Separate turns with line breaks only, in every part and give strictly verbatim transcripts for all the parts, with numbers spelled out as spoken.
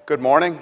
Good morning.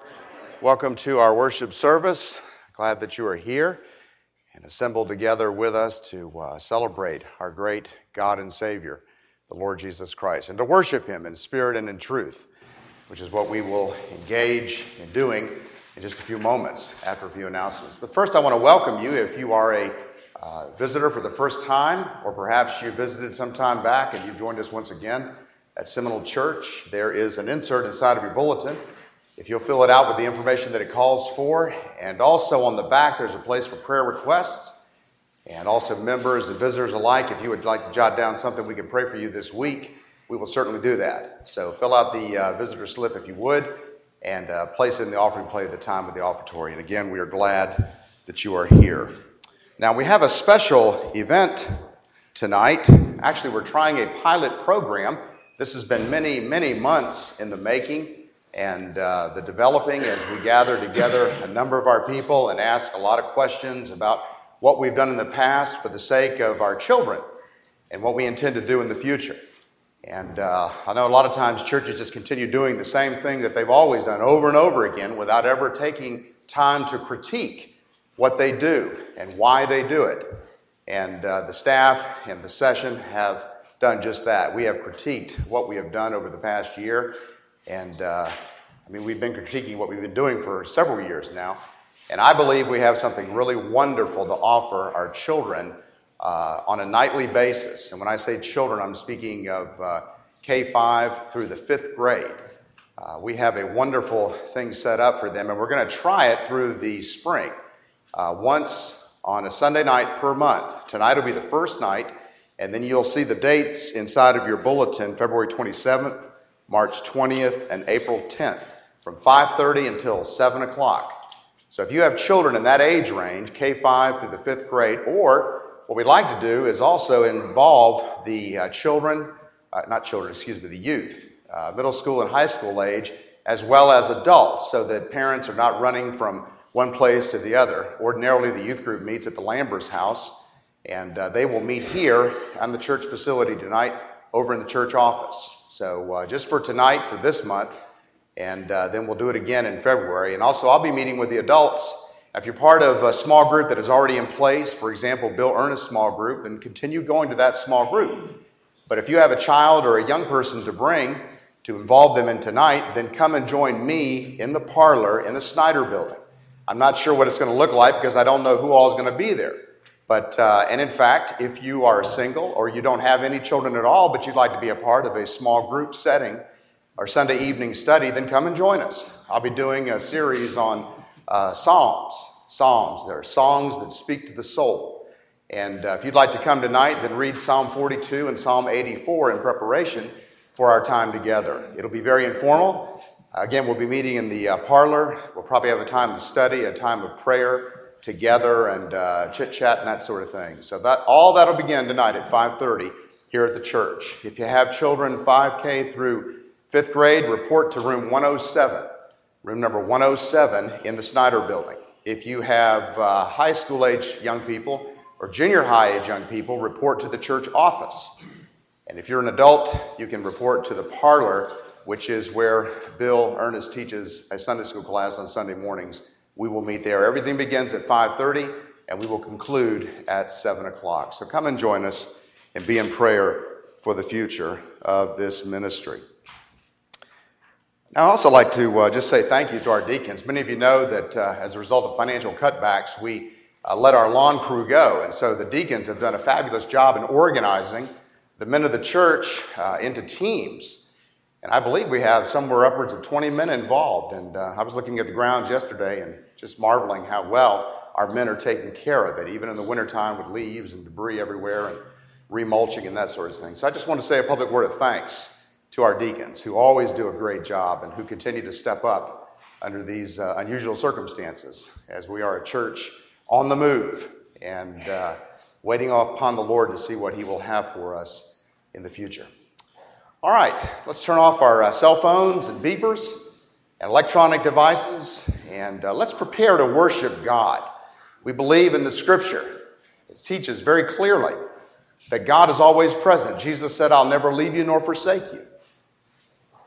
Welcome to our worship service. Glad that you are here and assembled together with us to uh, celebrate our great God and Savior, the Lord Jesus Christ, and to worship Him in spirit and in truth, which is what we will engage in doing in just a few moments after a few announcements. But first I want to welcome you if you are a uh, visitor for the first time, or perhaps you visited some time back and you've joined us once again at Seminole Church. There is an insert inside of your bulletin. If you'll fill it out with the information that it calls for, and also on the back there's a place for prayer requests, and also members and visitors alike, if you would like to jot down something we can pray for you this week, we will certainly do that. So fill out the uh, visitor slip if you would, and uh, place it in the offering plate at the time of the offertory. And again, we are glad that you are here. Now we have a special event tonight. Actually, we're trying a pilot program. This has been many, many months in the making and uh, the developing as we gather together a number of our people and ask a lot of questions about what we've done in the past for the sake of our children and what we intend to do in the future. And uh, I know a lot of times churches just continue doing the same thing that they've always done over and over again without ever taking time to critique what they do and why they do it. And uh, the staff and the session have done just that. We have critiqued what we have done over the past year. And, uh, I mean, we've been critiquing what we've been doing for several years now. And I believe we have something really wonderful to offer our children uh, on a nightly basis. And when I say children, I'm speaking of uh, K five through the fifth grade. Uh, we have a wonderful thing set up for them, and we're going to try it through the spring. Uh, once on a Sunday night per month. Tonight will be the first night, and then you'll see the dates inside of your bulletin, February twenty-seventh, March twentieth, and April tenth, from five thirty until seven o'clock. So if you have children in that age range, K five through the fifth grade, or what we'd like to do is also involve the uh, children, uh, not children, excuse me, the youth, uh, middle school and high school age, as well as adults, so that parents are not running from one place to the other. Ordinarily, the youth group meets at the Lambers house, and uh, they will meet here on the church facility tonight over in the church office. So uh, just for tonight, for this month, and uh, then we'll do it again in February. And also, I'll be meeting with the adults. If you're part of a small group that is already in place, for example, Bill Ernest's small group, then continue going to that small group. But if you have a child or a young person to bring to involve them in tonight, then come and join me in the parlor in the Snyder building. I'm not sure what it's going to look like because I don't know who all is going to be there. But, uh, and in fact, if you are single or you don't have any children at all, but you'd like to be a part of a small group setting or Sunday evening study, then come and join us. I'll be doing a series on uh, Psalms. Psalms, they're songs that speak to the soul. And uh, if you'd like to come tonight, then read Psalm forty-two and Psalm eighty-four in preparation for our time together. It'll be very informal. Again, we'll be meeting in the uh, parlor. We'll probably have a time of study, a time of prayer together, and uh, chit-chat and that sort of thing. So that all that'll begin tonight at five thirty here at the church. If you have children five K through fifth grade, report to room one oh seven, room number one oh seven in the Snyder building. If you have uh, high school age young people or junior high age young people, report to the church office. And if you're an adult, you can report to the parlor, which is where Bill Ernest teaches a Sunday school class on Sunday mornings. We will meet there. Everything begins at five thirty, and we will conclude at seven o'clock. So come and join us and be in prayer for the future of this ministry. Now, I'd also like to uh, just say thank you to our deacons. Many of you know that uh, as a result of financial cutbacks, we uh, let our lawn crew go. And so the deacons have done a fabulous job in organizing the men of the church uh, into teams. And I believe we have somewhere upwards of twenty men involved. And uh, I was looking at the grounds yesterday and just marveling how well our men are taking care of it, even in the wintertime with leaves and debris everywhere and remulching and that sort of thing. So I just want to say a public word of thanks to our deacons, who always do a great job and who continue to step up under these uh, unusual circumstances, as we are a church on the move and uh, waiting upon the Lord to see what He will have for us in the future. All right, let's turn off our uh, cell phones and beepers and electronic devices, and uh, let's prepare to worship God. We believe in the Scripture. It teaches very clearly that God is always present. Jesus said, "I'll never leave you nor forsake you."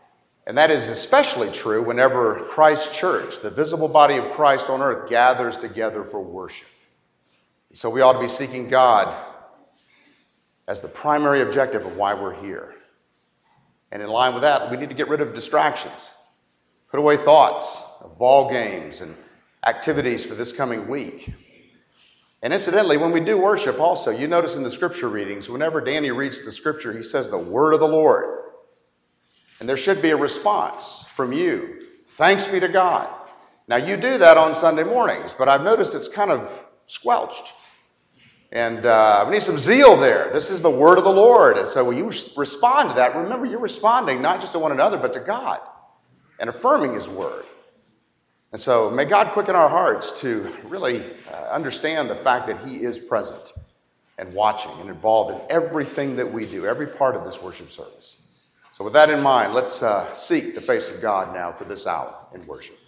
And that is especially true whenever Christ's church, the visible body of Christ on earth, gathers together for worship. So we ought to be seeking God as the primary objective of why we're here. And in line with that, we need to get rid of distractions. Put away thoughts of ball games and activities for this coming week. And incidentally, when we do worship also, you notice in the scripture readings, whenever Danny reads the scripture, he says the word of the Lord. And there should be a response from you. Thanks be to God. Now, you do that on Sunday mornings, but I've noticed it's kind of squelched. And uh, we need some zeal there. This is the word of the Lord. And so when you respond to that, remember you're responding not just to one another, but to God and affirming his word. And so may God quicken our hearts to really uh, understand the fact that he is present and watching and involved in everything that we do, every part of this worship service. So with that in mind, let's uh, seek the face of God now for this hour in worship.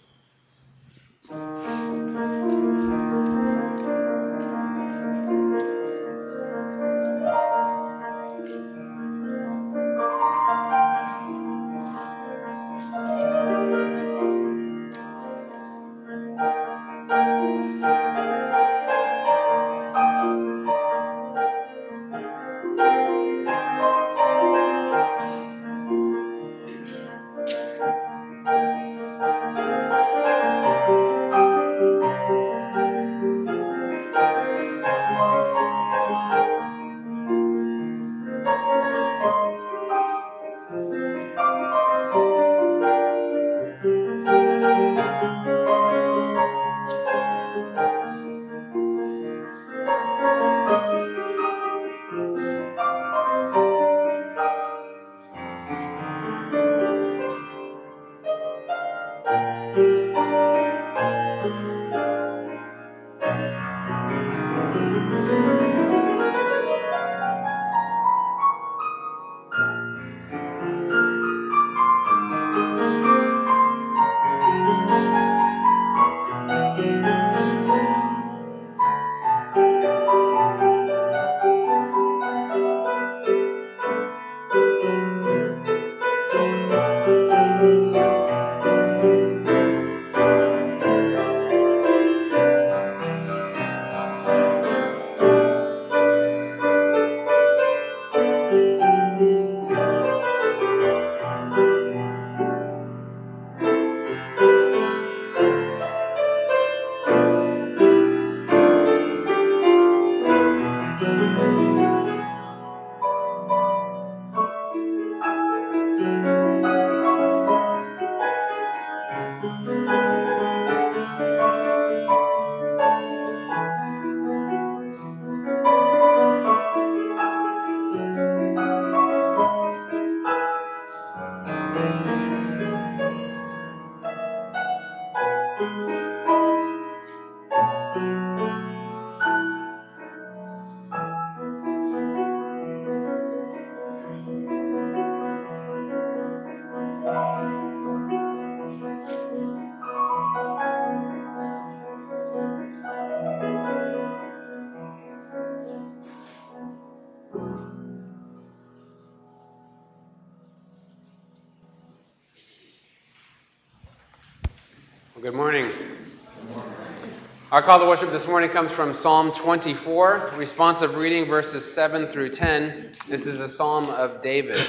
Good morning. Good morning. Our call to worship this morning comes from Psalm twenty-four, responsive reading verses seven through ten. This is a psalm of David.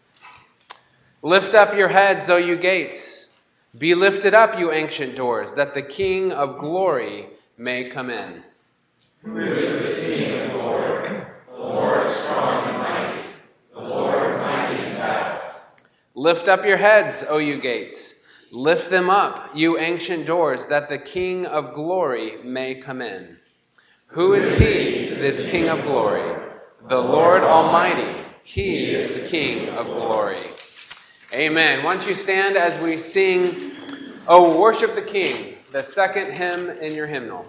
Lift up your heads, O you gates. Be lifted up, you ancient doors, that the King of glory may come in.
Who is the King of glory? The Lord strong and mighty, the Lord mighty in battle.
Lift up your heads, O you gates. Lift them up, you ancient doors, that the King of glory may come in. Who is he, this King of glory? The Lord Almighty. He is the King of glory. Amen. Why don't you stand as we sing, "Oh, Worship the King," the second hymn in your hymnal.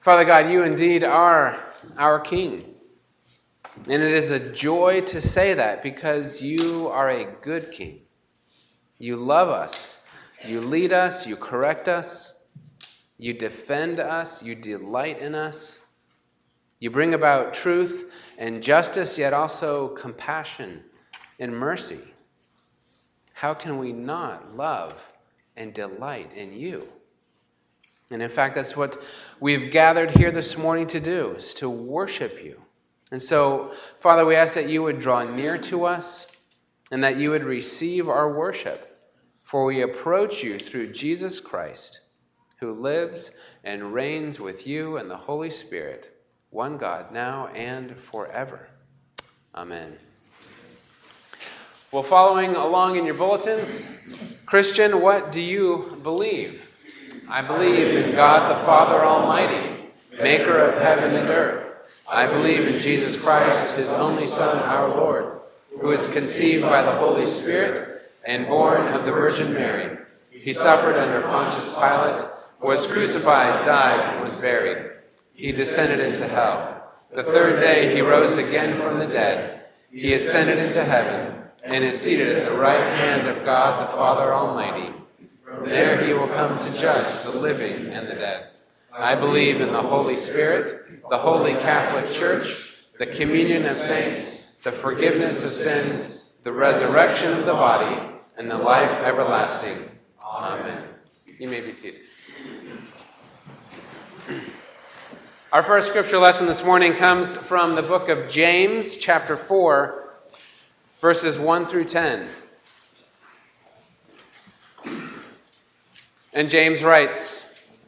Father God, you indeed are our King. And it is a joy to say that because you are a good King. You love us. You lead us. You correct us. You defend us. You delight in us. You bring about truth and justice, yet also compassion and mercy. How can we not love and delight in you? And in fact, that's what we've gathered here this morning to do, is to worship you. And so, Father, we ask that you would draw near to us and that you would receive our worship. For we approach you through Jesus Christ, who lives and reigns with you and the Holy Spirit, one God, now and forever. Amen. Well, following along in your bulletins, Christian, what do you believe? I believe in God the Father Almighty, maker of heaven and earth. I believe in Jesus Christ, his only Son, our Lord, who was conceived by the Holy Spirit and born of the Virgin Mary. He suffered under Pontius Pilate, was crucified, died, and was buried. He descended into hell. The third day he rose again from the dead. He ascended into heaven and is seated at the right hand of God the Father Almighty. From there he will come to judge the living and the dead. I believe in the Holy Spirit, the Holy Catholic Church, the communion of saints, the forgiveness of sins, the resurrection of the body, and the life everlasting. Amen. You may be seated. Our first scripture lesson this morning comes from the book of James, chapter four, verses one through ten. And James writes,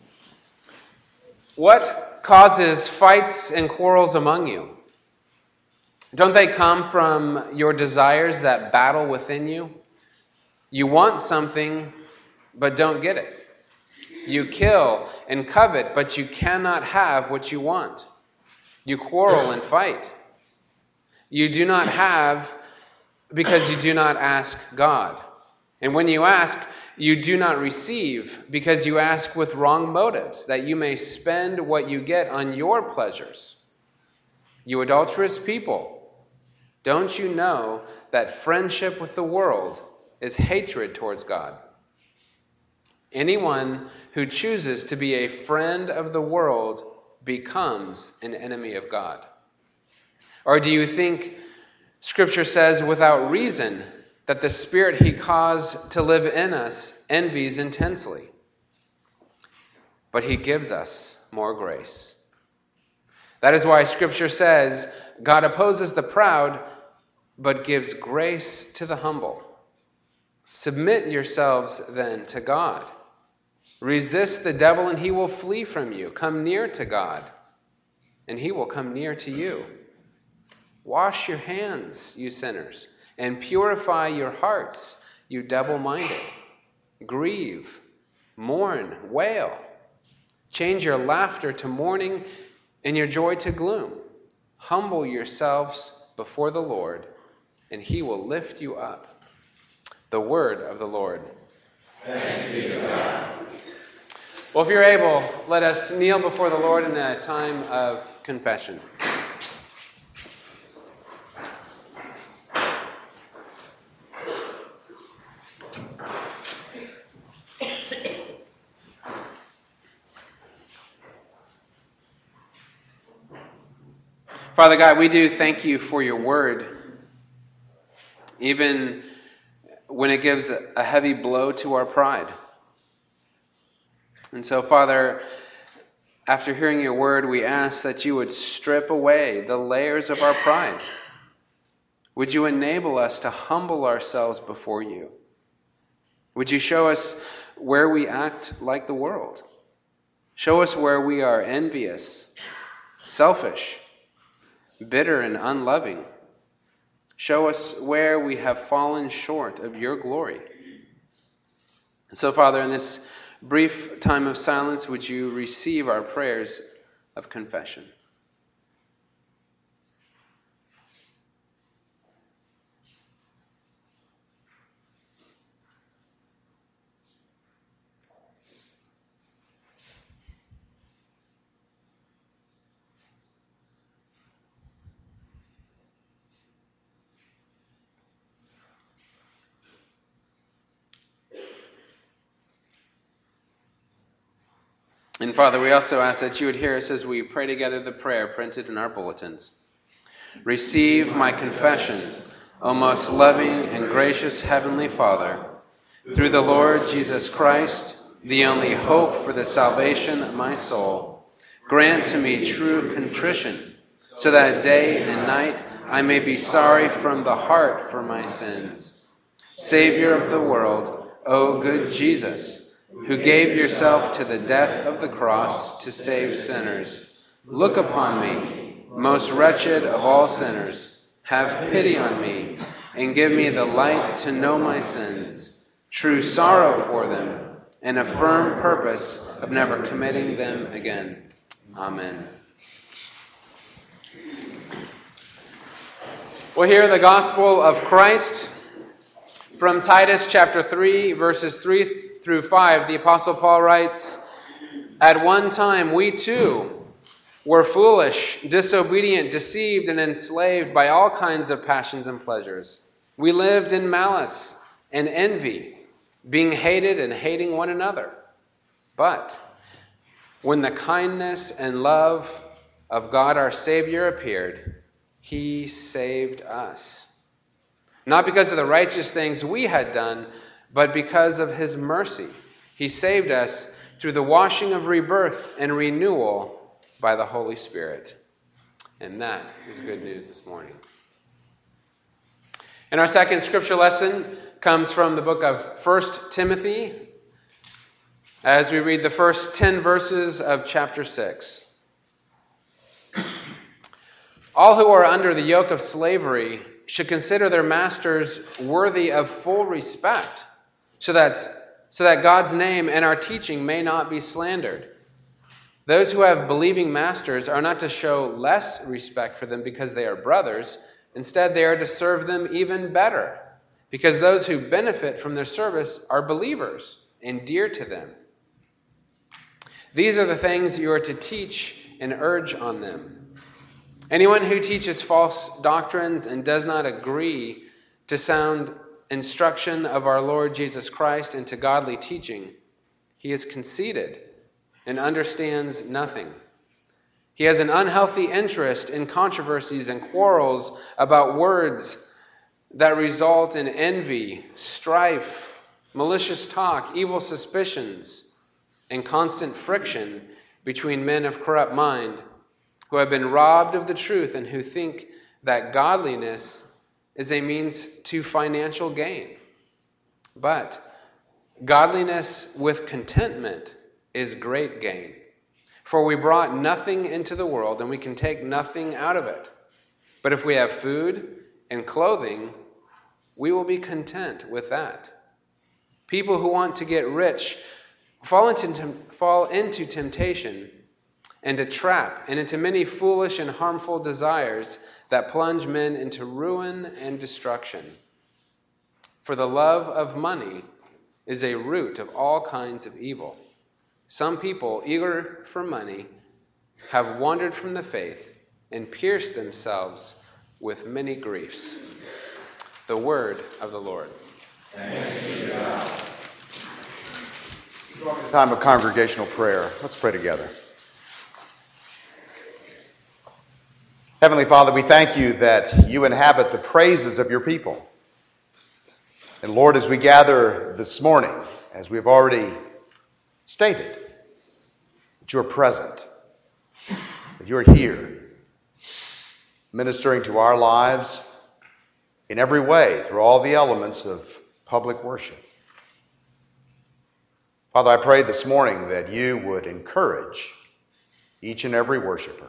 "What causes fights and quarrels among you? Don't they come from your desires that battle within you? You want something, but don't get it. You kill and covet, but you cannot have what you want. You quarrel and fight. You do not have because you do not ask God. And when you ask, you do not receive because you ask with wrong motives, that you may spend what you get on your pleasures. You adulterous people, don't you know that friendship with the world is hatred towards God? Anyone who chooses to be a friend of the world becomes an enemy of God. Or do you think Scripture says without reason that the Spirit he caused to live in us envies intensely? But he gives us more grace. That is why Scripture says, God opposes the proud, but gives grace to the humble. Submit yourselves then to God. Resist the devil and he will flee from you. Come near to God and he will come near to you. Wash your hands, you sinners, and purify your hearts, you double-minded. Grieve, mourn, wail. Change your laughter to mourning and your joy to gloom. Humble yourselves before the Lord, and he will lift you up." The word of the Lord.
Thanks be to God.
Well, if you're able, let us kneel before the Lord in a time of confession. Father God, we do thank you for your word, even when it gives a heavy blow to our pride. And so, Father, after hearing your word, we ask that you would strip away the layers of our pride. Would you enable us to humble ourselves before you? Would you show us where we act like the world? Show us where we are envious, selfish, bitter and unloving. Show us where we have fallen short of your glory. And so, Father, in this brief time of silence, would you receive our prayers of confession? And Father, we also ask that you would hear us as we pray together the prayer printed in our bulletins. Receive my confession, O most loving and gracious Heavenly Father, through the Lord Jesus Christ, the only hope for the salvation of my soul. Grant to me true contrition, so that day and night I may be sorry from the heart for my sins. Savior of the world, O good Jesus, who gave yourself to the death of the cross to save sinners, look upon me, most wretched of all sinners. Have pity on me, and give me the light to know my sins, true sorrow for them, and a firm purpose of never committing them again. Amen. We'll hear the gospel of Christ from Titus chapter three, verses three through five. The Apostle Paul writes, "At one time we too were foolish, disobedient, deceived, and enslaved by all kinds of passions and pleasures. We lived in malice and envy, being hated and hating one another. But when the kindness and love of God our Savior appeared, he saved us. Not because of the righteous things we had done, but because of his mercy. He saved us through the washing of rebirth and renewal by the Holy Spirit." And that is good news this morning. And our second scripture lesson comes from the book of First Timothy, as we read the first ten verses of chapter six. "All who are under the yoke of slavery should consider their masters worthy of full respect, so that, so that God's name and our teaching may not be slandered. Those who have believing masters are not to show less respect for them because they are brothers. Instead, they are to serve them even better, because those who benefit from their service are believers and dear to them. These are the things you are to teach and urge on them. Anyone who teaches false doctrines and does not agree to sound instruction of our Lord Jesus Christ and to godly teaching, he is conceited and understands nothing. He has an unhealthy interest in controversies and quarrels about words that result in envy, strife, malicious talk, evil suspicions, and constant friction between men of corrupt mind, who have been robbed of the truth and who think that godliness is a means to financial gain. But godliness with contentment is great gain. For we brought nothing into the world, and we can take nothing out of it. But if we have food and clothing, we will be content with that. People who want to get rich fall into, fall into temptation and a trap, and into many foolish and harmful desires that plunge men into ruin and destruction. For the love of money is a root of all kinds of evil. Some people, eager for money, have wandered from the faith and pierced themselves with many griefs." The word of the Lord.
Thanks be to God.
Time of congregational prayer. Let's pray together. Heavenly Father, we thank you that you inhabit the praises of your people. And Lord, as we gather this morning, as we've already stated, that you are present, that you are here, ministering to our lives in every way through all the elements of public worship. Father, I pray this morning that you would encourage each and every worshiper.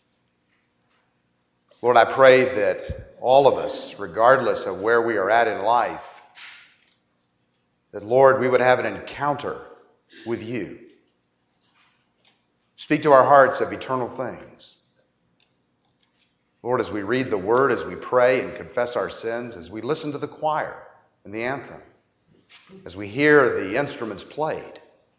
Lord, I pray that all of us, regardless of where we are at in life, that, Lord, we would have an encounter with you. Speak to our hearts of eternal things. Lord, as we read the word, as we pray and confess our sins, as we listen to the choir and the anthem, as we hear the instruments played,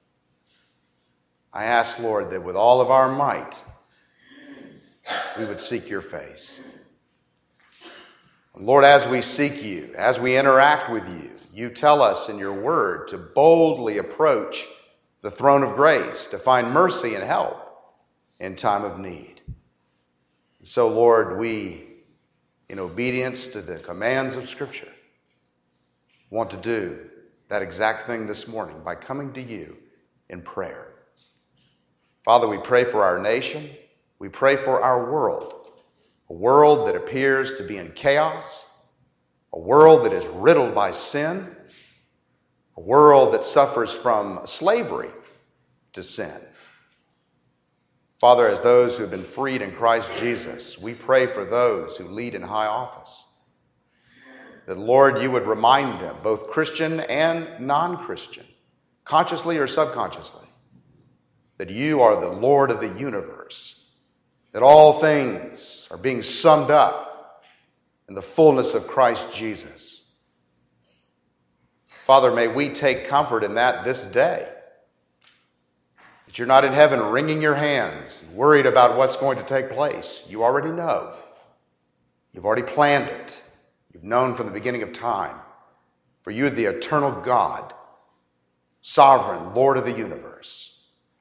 I ask, Lord, that with all of our might, we would seek your face. And Lord, as we seek you, as we interact with you, you tell us in your word to boldly approach the throne of grace to find mercy and help in time of need. So, Lord, we, in obedience to the commands of Scripture, want to do that exact thing this morning by coming to you in prayer. Father, we pray for our nation. We pray for our world, a world that appears to be in chaos, a world that is riddled by sin, a world that suffers from slavery to sin. Father, as those who have been freed in Christ Jesus, we pray for those who lead in high office, that, Lord, you would remind them, both Christian and non-Christian, consciously or subconsciously, that you are the Lord of the universe, that all things are being summed up in the fullness of Christ Jesus. Father, may we take comfort in that this day, that you're not in heaven wringing your hands, worried about what's going to take place. You already know. You've already planned it. You've known from the beginning of time. For you are the eternal God, sovereign Lord of the universe.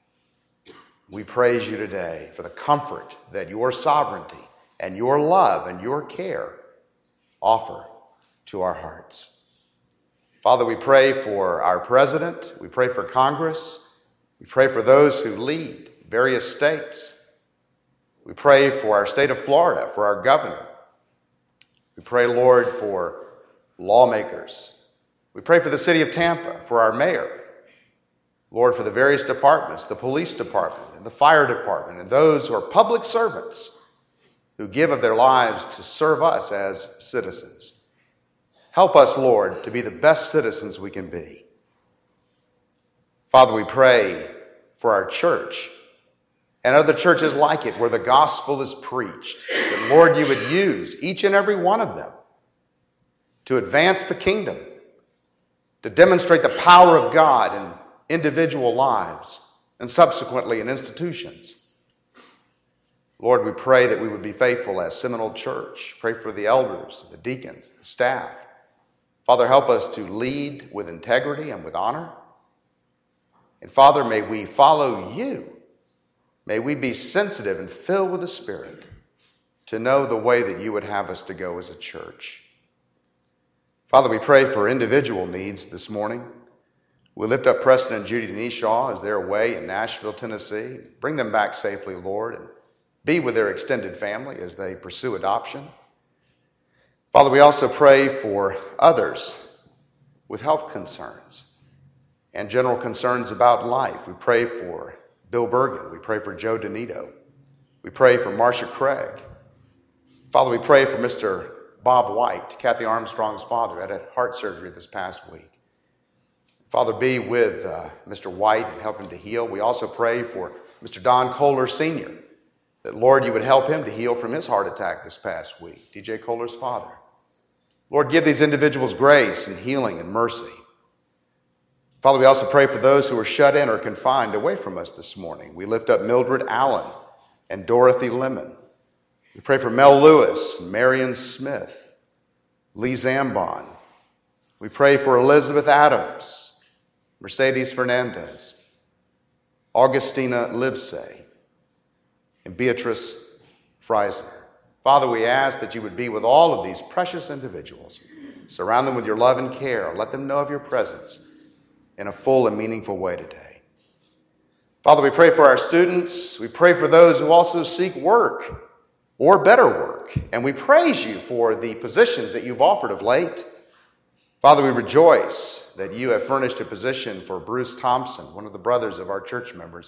We praise you today for the comfort that your sovereignty and your love and your care offer to our hearts. Father, we pray for our president. We pray for Congress. We pray for those who lead various states. We pray for our state of Florida, for our governor. We pray, Lord, for lawmakers. We pray for the city of Tampa, for our mayor. Lord, for the various departments, the police department and the fire department, and those who are public servants who give of their lives to serve us as citizens. Help us, Lord, to be the best citizens we can be. Father, we pray for our church and other churches like it where the gospel is preached. That, Lord, you would use each and every one of them to advance the kingdom, to demonstrate the power of God in individual lives and subsequently in institutions. Lord, we pray that we would be faithful as Seminole Church. Pray for the elders, the deacons, the staff. Father, help us to lead with integrity and with honor. And Father, may we follow you. May we be sensitive and filled with the Spirit to know the way that you would have us to go as a church. Father, we pray for individual needs this morning. We lift up Preston and Judy Denishaw as they're away in Nashville, Tennessee. Bring them back safely, Lord, and be with their extended family as they pursue adoption. Father, we also pray for others with health concerns and general concerns about life. We pray for Bill Bergen. We pray for Joe Donito. We pray for Marcia Craig. Father, we pray for Mister Bob White, Kathy Armstrong's father, had had heart surgery this past week. Father, be with uh, Mister White and help him to heal. We also pray for Mister Don Kohler Senior, that, Lord, you would help him to heal from his heart attack this past week. D J Kohler's father. Lord, give these individuals grace and healing and mercy. Father, we also pray for those who are shut in or confined away from us this morning. We lift up Mildred Allen and Dorothy Lemon. We pray for Mel Lewis, Marion Smith, Lee Zambon. We pray for Elizabeth Adams, Mercedes Fernandez, Augustina Livesey, and Beatrice Freisner. Father, we ask that you would be with all of these precious individuals. Surround them with your love and care. Let them know of your presence in a full and meaningful way today. Father, we pray for our students. We pray for those who also seek work or better work. And we praise you for the positions that you've offered of late. Father, we rejoice that you have furnished a position for Bruce Thompson, one of the brothers of our church members,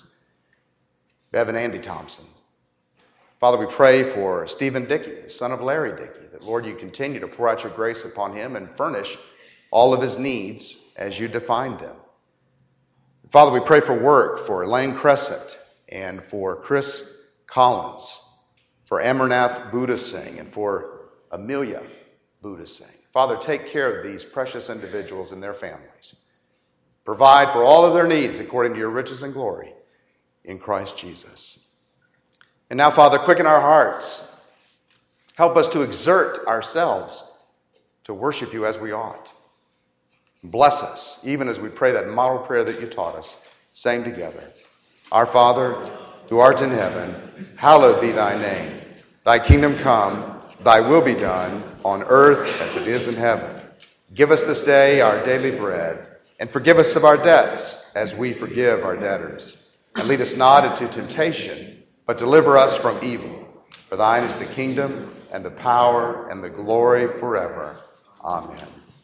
Bev and Andy Thompson. Father, we pray for Stephen Dickey, the son of Larry Dickey, that, Lord, you continue to pour out your grace upon him and furnish all of his needs as you define them. Father, we pray for work for Elaine Crescent and for Chris Collins, for Amarnath Buddha Singh, and for Amelia Buddha Singh. Father, take care of these precious individuals and their families. Provide for all of their needs according to your riches and glory in Christ Jesus. And now, Father, quicken our hearts. Help us to exert ourselves to worship you as we ought. Bless us, even as we pray that model prayer that you taught us. saying together, Our Father, who art in heaven, hallowed be thy name. Thy kingdom come, thy will be done, on earth as it is in heaven. Give us this day our daily bread, and forgive us of our debts, as we forgive our debtors. And lead us not into temptation, but deliver us from evil. For thine is the kingdom, and the power, and the glory forever. Amen.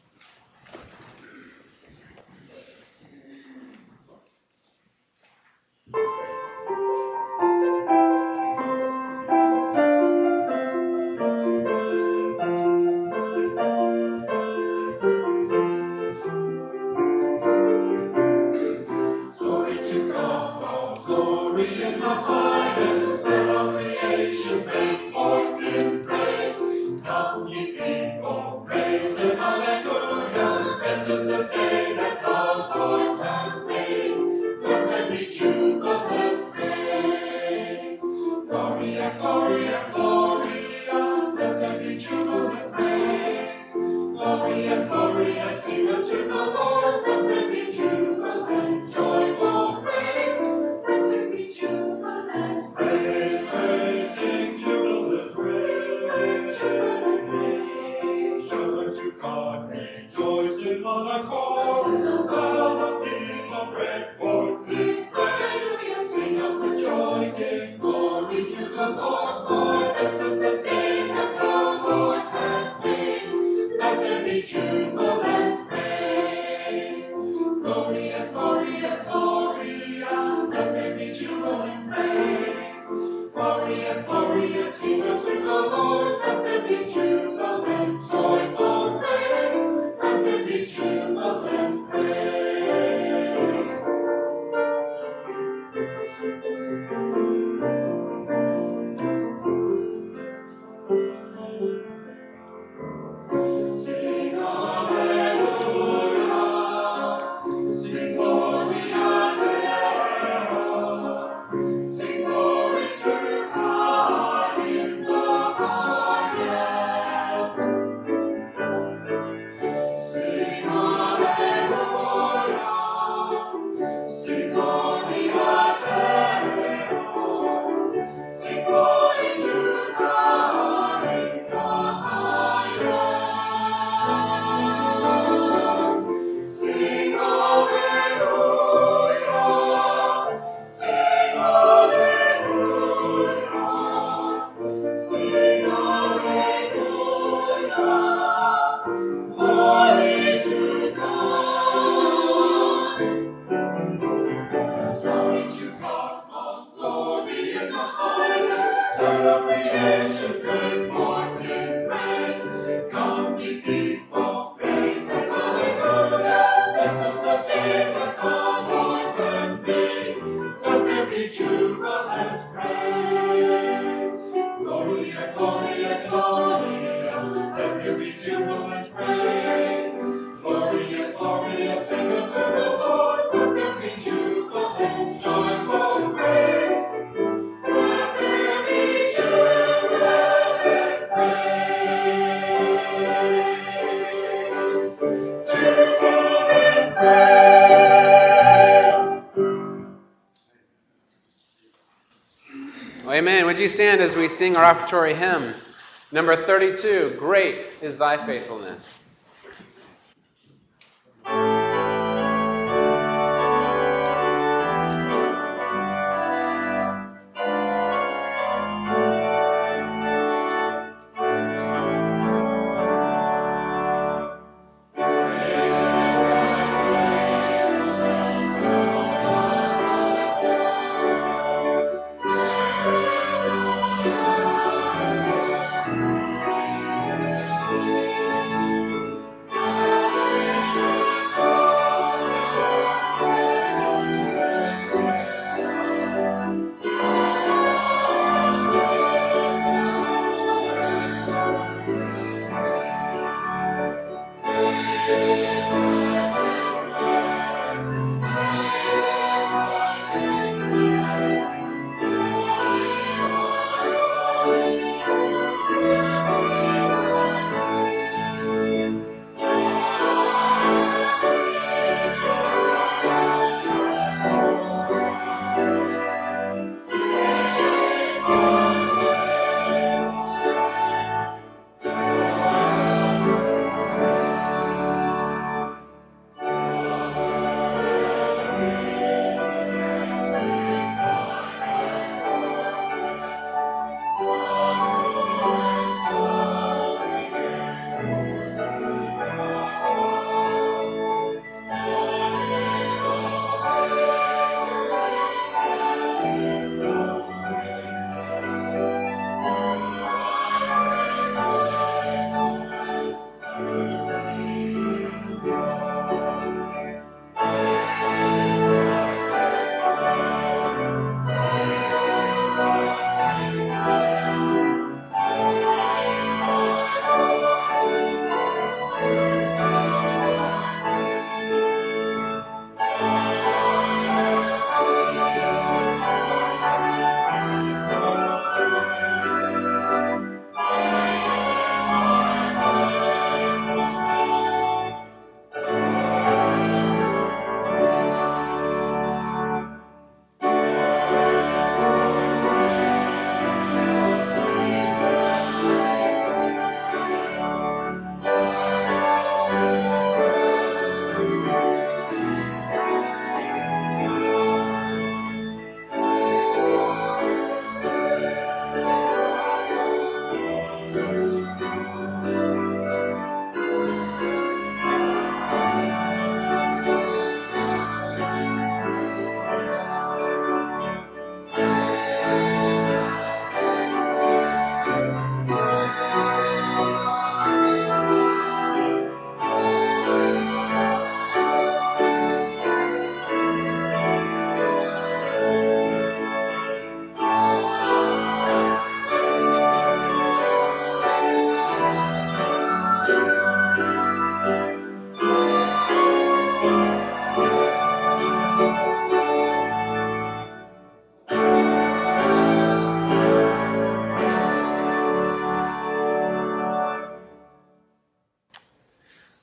Amen. Would you stand as we sing our offertory hymn, number thirty-two, Great is Thy Faithfulness.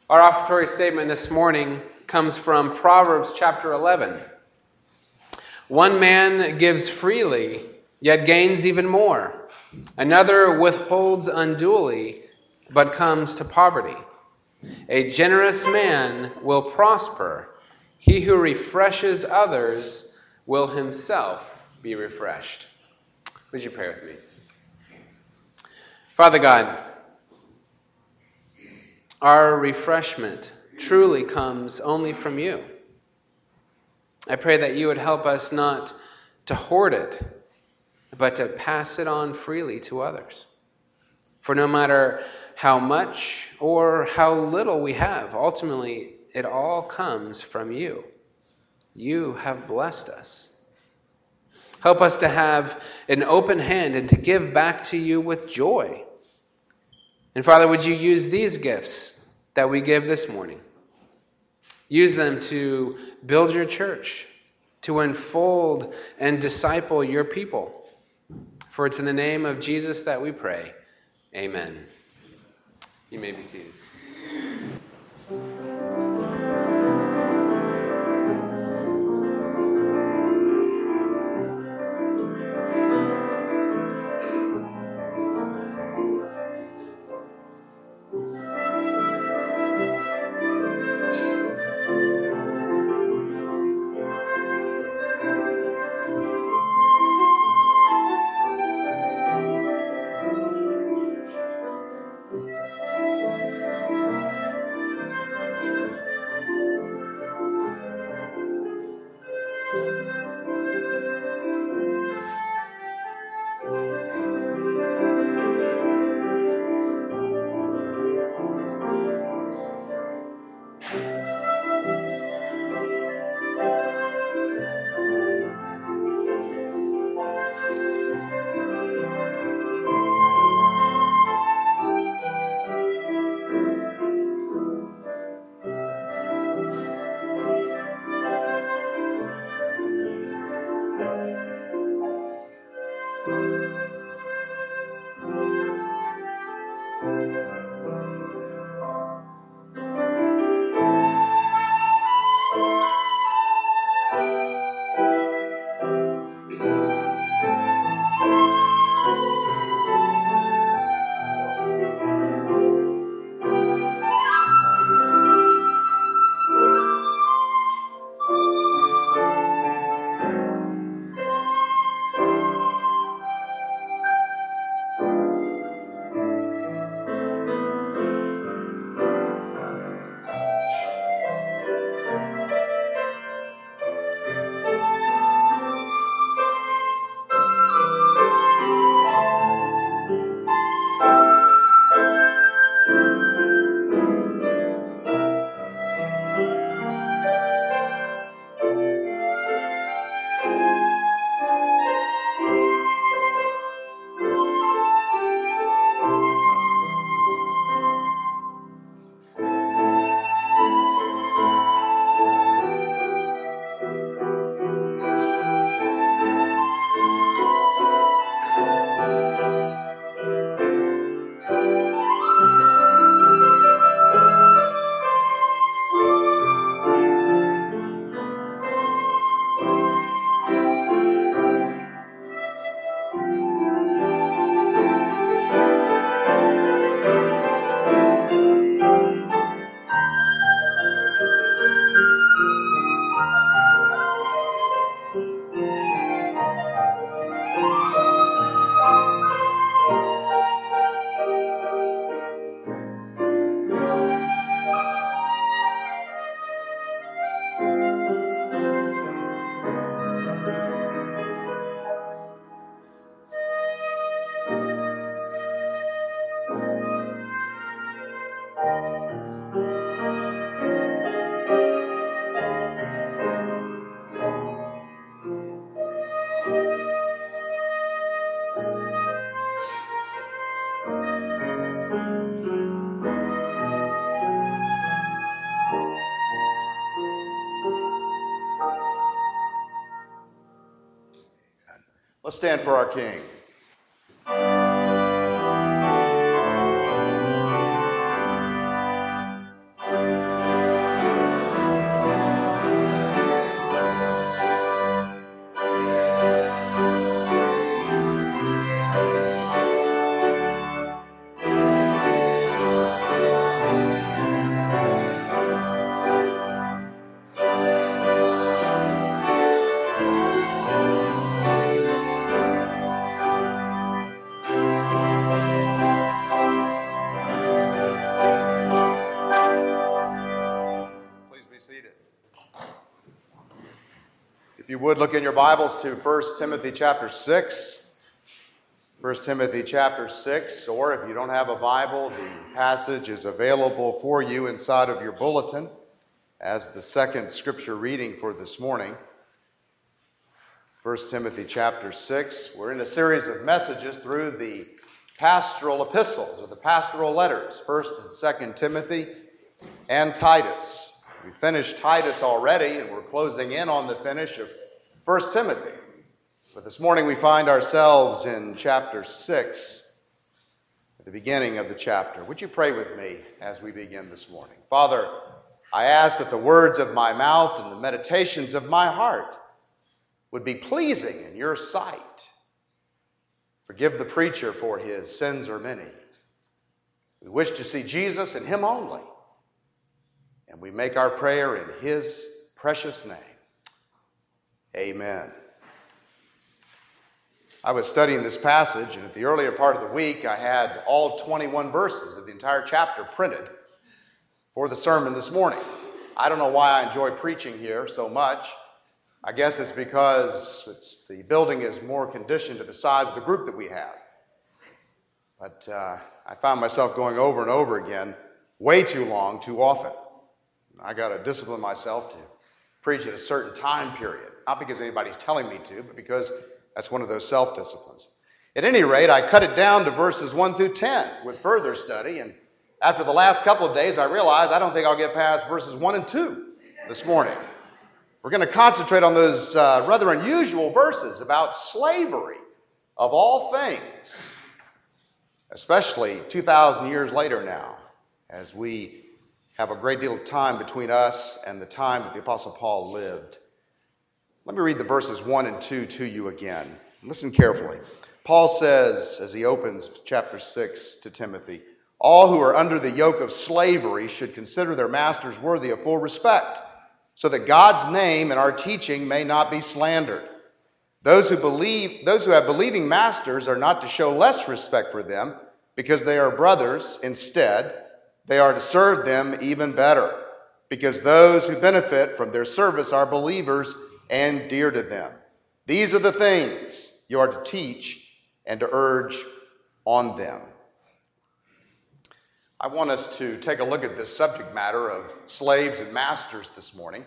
Our offertory statement this morning comes from Proverbs chapter eleven. One man gives freely, yet gains even more. Another withholds unduly, but comes to poverty. A generous man will prosper. He who refreshes others will himself be refreshed. Would you pray with me? Father God, our refreshment truly comes only from you. I pray that you would help us not to hoard it, but to pass it on freely to others. For no matter how much or how little we have, ultimately it all comes from you. You have blessed us. Help us to have an open hand and to give back to you with joy. And Father, would you use these gifts that we give this morning? Use them to build your church, to unfold and disciple your people. For it's in the name of Jesus that we pray. Amen. You may be seated.
Let's stand for our King. you would, look in your Bibles to First Timothy chapter six. First Timothy chapter six, or if you don't have a Bible, the passage is available for you inside of your bulletin as the second scripture reading for this morning. First Timothy chapter six. We're in a series of messages through the pastoral epistles, or the pastoral letters, First and Second Timothy and Titus. We finished Titus already, and we're closing in on the finish of First Timothy. But this morning we find ourselves in chapter six, at the beginning of the chapter. Would you pray with me as we begin this morning? Father, I ask that the words of my mouth and the meditations of my heart would be pleasing in your sight. Forgive the preacher, for his sins are many. We wish to see Jesus and him only. And we make our prayer in his precious name. Amen. I was studying this passage, and at the earlier part of the week, I had all twenty-one verses of the entire chapter printed for the sermon this morning. I don't know why I enjoy preaching here so much. I guess it's because it's, the building is more conditioned to the size of the group that we have. But uh, I found myself going over and over again, way too long, too often. I got to discipline myself to preach at a certain time period. Not because anybody's telling me to, but because that's one of those self-disciplines. At any rate, I cut it down to verses one through ten with further study. And after the last couple of days, I realized I don't think I'll get past verses one and two this morning. We're going to concentrate on those uh, rather unusual verses about slavery of all things, especially two thousand years later now, as we have a great deal of time between us and the time that the Apostle Paul lived. Let me read the verses one and two to you again. Listen carefully. Paul says, as he opens chapter six to Timothy, all who are under the yoke of slavery should consider their masters worthy of full respect, so that God's name and our teaching may not be slandered. Those who believe, those who have believing masters are not to show less respect for them because they are brothers. Instead, they are to serve them even better, because those who benefit from their service are believers and dear to them. These are the things you are to teach and to urge on them. I want us to take a look at this subject matter of slaves and masters this morning,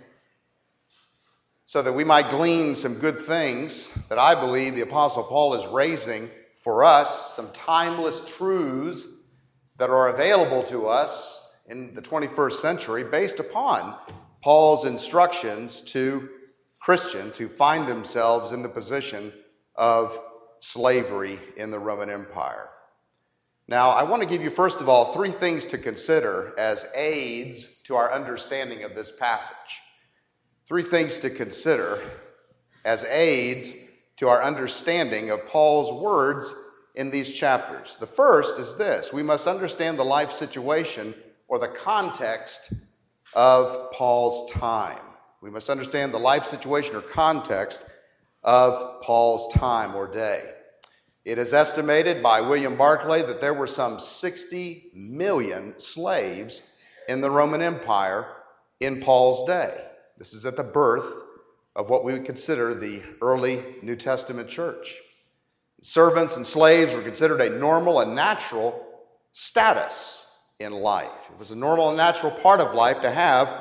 so that we might glean some good things that I believe the Apostle Paul is raising for us, some timeless truths that are available to us in the twenty-first century based upon Paul's instructions to Christians who find themselves in the position of slavery in the Roman Empire. Now, I want to give you, first of all, three things to consider as aids to our understanding of this passage. Three things to consider as aids to our understanding of Paul's words in these chapters. The first is this: we must understand the life situation or the context of Paul's time. We must understand the life situation or context of Paul's time or day. It is estimated by William Barclay that there were some sixty million slaves in the Roman Empire in Paul's day. This is at the birth of what we would consider the early New Testament church. Servants and slaves were considered a normal and natural status in life. It was a normal and natural part of life to have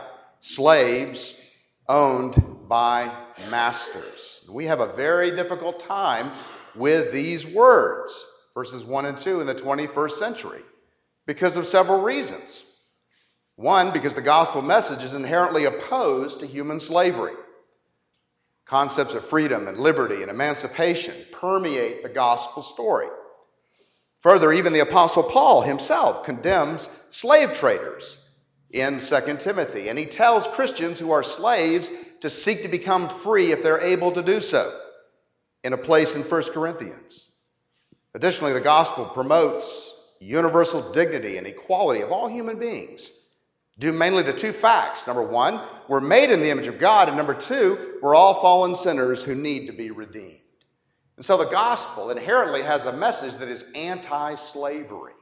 slaves owned by masters. We have a very difficult time with these words, verses one and two in the twenty-first century, because of several reasons. One, because the gospel message is inherently opposed to human slavery. Concepts of freedom and liberty and emancipation permeate the gospel story. Further, even the Apostle Paul himself condemns slave traders in Second Timothy, and he tells Christians who are slaves to seek to become free if they're able to do so, in a place in First Corinthians. Additionally, the gospel promotes universal dignity and equality of all human beings, due mainly to two facts. Number one, we're made in the image of God, and number two, we're all fallen sinners who need to be redeemed. And so the gospel inherently has a message that is anti-slavery.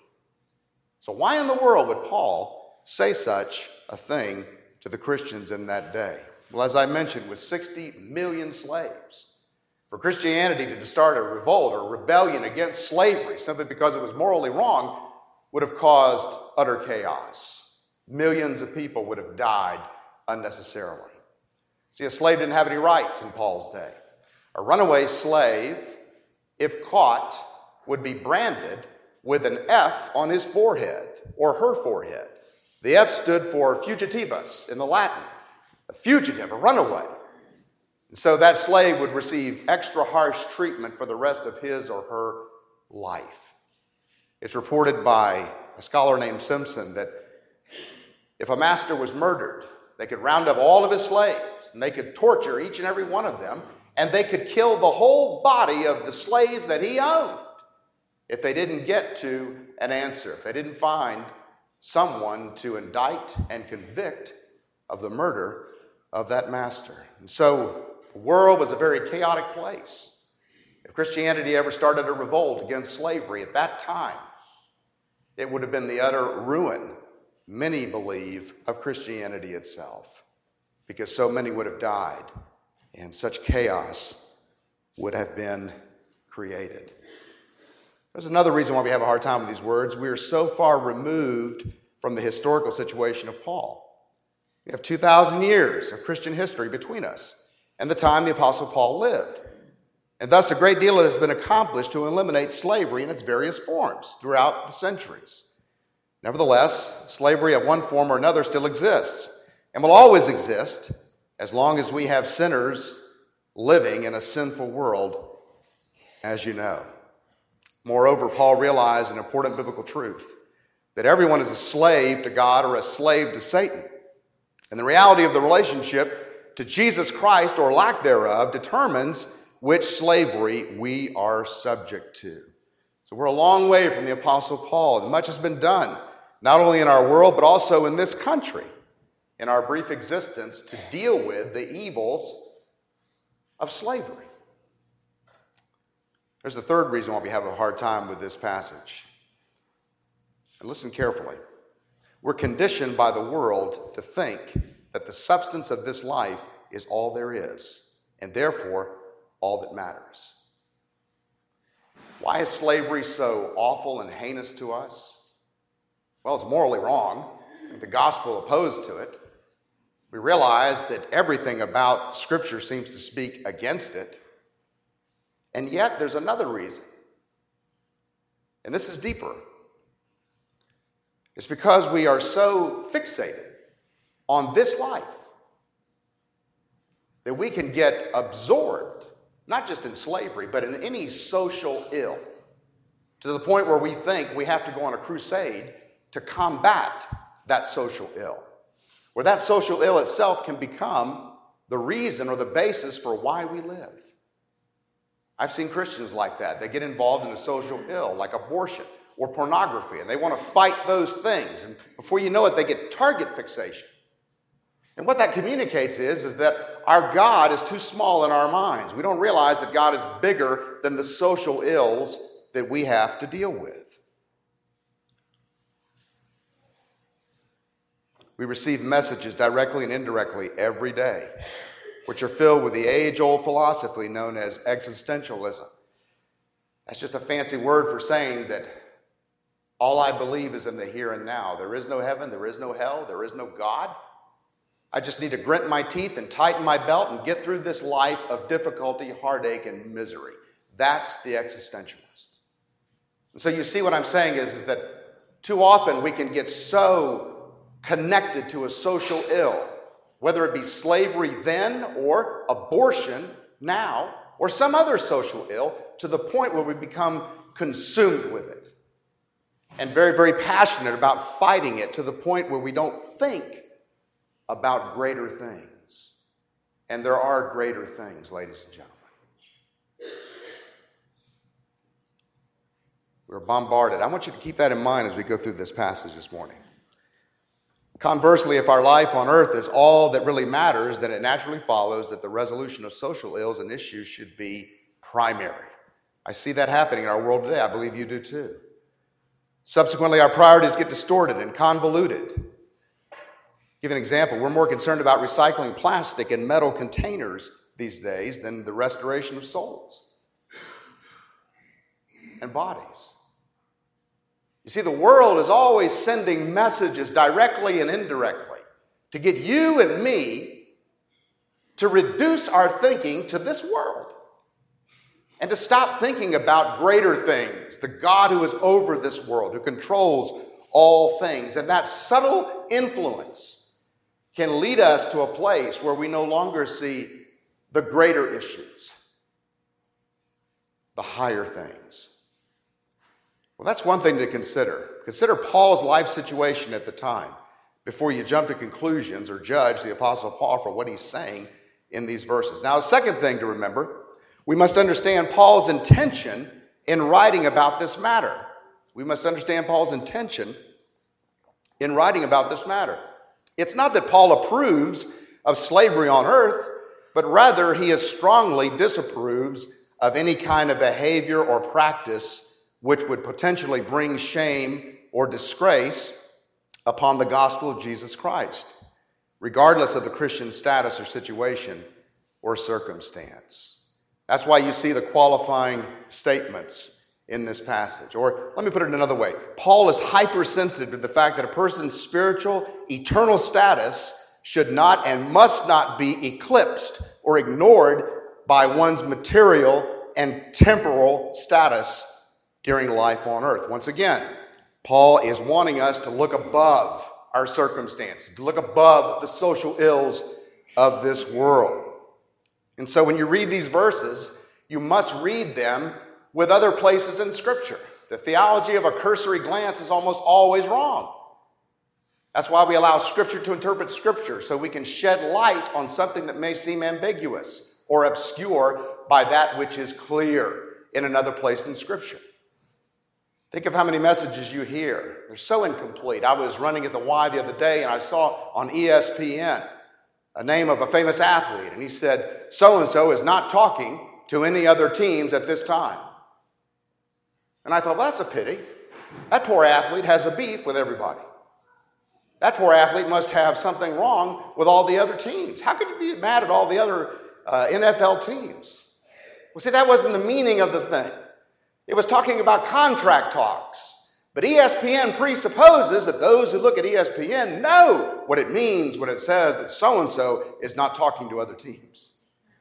So why in the world would Paul say such a thing to the Christians in that day? Well, as I mentioned, with sixty million slaves. For Christianity to start a revolt or rebellion against slavery simply because it was morally wrong would have caused utter chaos. Millions of people would have died unnecessarily. See, a slave didn't have any rights in Paul's day. A runaway slave, if caught, would be branded with an F on his forehead or her forehead. The F stood for fugitivus in the Latin, a fugitive, a runaway. And so that slave would receive extra harsh treatment for the rest of his or her life. It's reported by a scholar named Simpson that if a master was murdered, they could round up all of his slaves and they could torture each and every one of them, and they could kill the whole body of the slaves that he owned if they didn't get to an answer, if they didn't find someone to indict and convict of the murder of that master. And so the world was a very chaotic place. If Christianity ever started a revolt against slavery at that time, it would have been the utter ruin, many believe, of Christianity itself, because so many would have died and such chaos would have been created. There's another reason why we have a hard time with these words. We are so far removed from the historical situation of Paul. We have two thousand years of Christian history between us and the time the Apostle Paul lived. And thus a great deal has been accomplished to eliminate slavery in its various forms throughout the centuries. Nevertheless, slavery of one form or another still exists and will always exist as long as we have sinners living in a sinful world, as you know. Moreover, Paul realized an important biblical truth, that everyone is a slave to God or a slave to Satan. And the reality of the relationship to Jesus Christ, or lack thereof, determines which slavery we are subject to. So we're a long way from the Apostle Paul, and much has been done, not only in our world, but also in this country, in our brief existence, to deal with the evils of slavery. There's the third reason why we have a hard time with this passage. And listen carefully. We're conditioned by the world to think that the substance of this life is all there is, and therefore all that matters. Why is slavery so awful and heinous to us? Well, it's morally wrong. The gospel opposed to it. We realize that everything about Scripture seems to speak against it. And yet there's another reason. And this is deeper. It's because we are so fixated on this life that we can get absorbed, not just in slavery, but in any social ill, to the point where we think we have to go on a crusade to combat that social ill, where that social ill itself can become the reason or the basis for why we live. I've seen Christians like that. They get involved in a social ill, like abortion or pornography, and they want to fight those things. And before you know it, they get target fixation. And what that communicates is, is that our God is too small in our minds. We don't realize that God is bigger than the social ills that we have to deal with. We receive messages directly and indirectly every day, which are filled with the age-old philosophy known as existentialism. That's just a fancy word for saying that all I believe is in the here and now. There is no heaven, there is no hell, there is no God. I just need to grit my teeth and tighten my belt and get through this life of difficulty, heartache, and misery. That's the existentialist. And so you see what I'm saying is, is that too often we can get so connected to a social ill, whether it be slavery then or abortion now or some other social ill, to the point where we become consumed with it and very, very passionate about fighting it, to the point where we don't think about greater things. And there are greater things, ladies and gentlemen. We're bombarded. I want you to keep that in mind as we go through this passage this morning. Conversely, if our life on earth is all that really matters, then it naturally follows that the resolution of social ills and issues should be primary. I see that happening in our world today. I believe you do too. Subsequently, our priorities get distorted and convoluted. Give an example. We're more concerned about recycling plastic and metal containers these days than the restoration of souls and bodies. You see, the world is always sending messages directly and indirectly to get you and me to reduce our thinking to this world and to stop thinking about greater things, the God who is over this world, who controls all things. And that subtle influence can lead us to a place where we no longer see the greater issues, the higher things. Well, that's one thing to consider. Consider Paul's life situation at the time before you jump to conclusions or judge the Apostle Paul for what he's saying in these verses. Now, a second thing to remember, we must understand Paul's intention in writing about this matter. We must understand Paul's intention in writing about this matter. It's not that Paul approves of slavery on earth, but rather he is strongly disapproves of any kind of behavior or practice which would potentially bring shame or disgrace upon the gospel of Jesus Christ, regardless of the Christian status or situation or circumstance. That's why you see the qualifying statements in this passage. Or let me put it another way. Paul is hypersensitive to the fact that a person's spiritual, eternal status should not and must not be eclipsed or ignored by one's material and temporal status during life on earth. Once again, Paul is wanting us to look above our circumstances, to look above the social ills of this world. And so when you read these verses, you must read them with other places in Scripture. The theology of a cursory glance is almost always wrong. That's why we allow Scripture to interpret Scripture, so we can shed light on something that may seem ambiguous or obscure by that which is clear in another place in Scripture. Think of how many messages you hear. They're so incomplete. I was running at the Y the other day, and I saw on E S P N a name of a famous athlete, and he said, so-and-so is not talking to any other teams at this time. And I thought, well, that's a pity. That poor athlete has a beef with everybody. That poor athlete must have something wrong with all the other teams. How could you be mad at all the other uh, N F L teams? Well, see, that wasn't the meaning of the thing. It was talking about contract talks. But E S P N presupposes that those who look at E S P N know what it means when it says that so-and-so is not talking to other teams.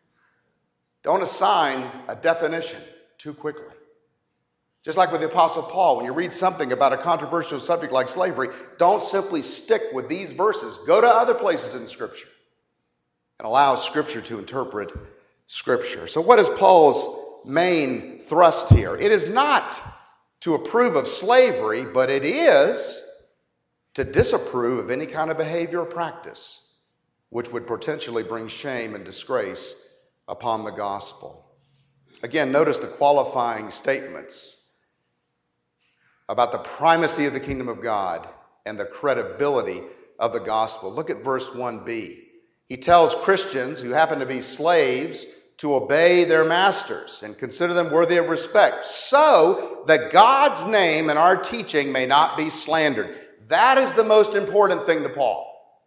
Don't assign a definition too quickly. Just like with the Apostle Paul, when you read something about a controversial subject like slavery, don't simply stick with these verses. Go to other places in Scripture and allow Scripture to interpret Scripture. So what is Paul's main thrust here? It is not to approve of slavery, but it is to disapprove of any kind of behavior or practice which would potentially bring shame and disgrace upon the gospel. Again, notice the qualifying statements about the primacy of the kingdom of God and the credibility of the gospel. Look at verse one b. He tells Christians who happen to be slaves to obey their masters and consider them worthy of respect, so that God's name and our teaching may not be slandered. That is the most important thing to Paul.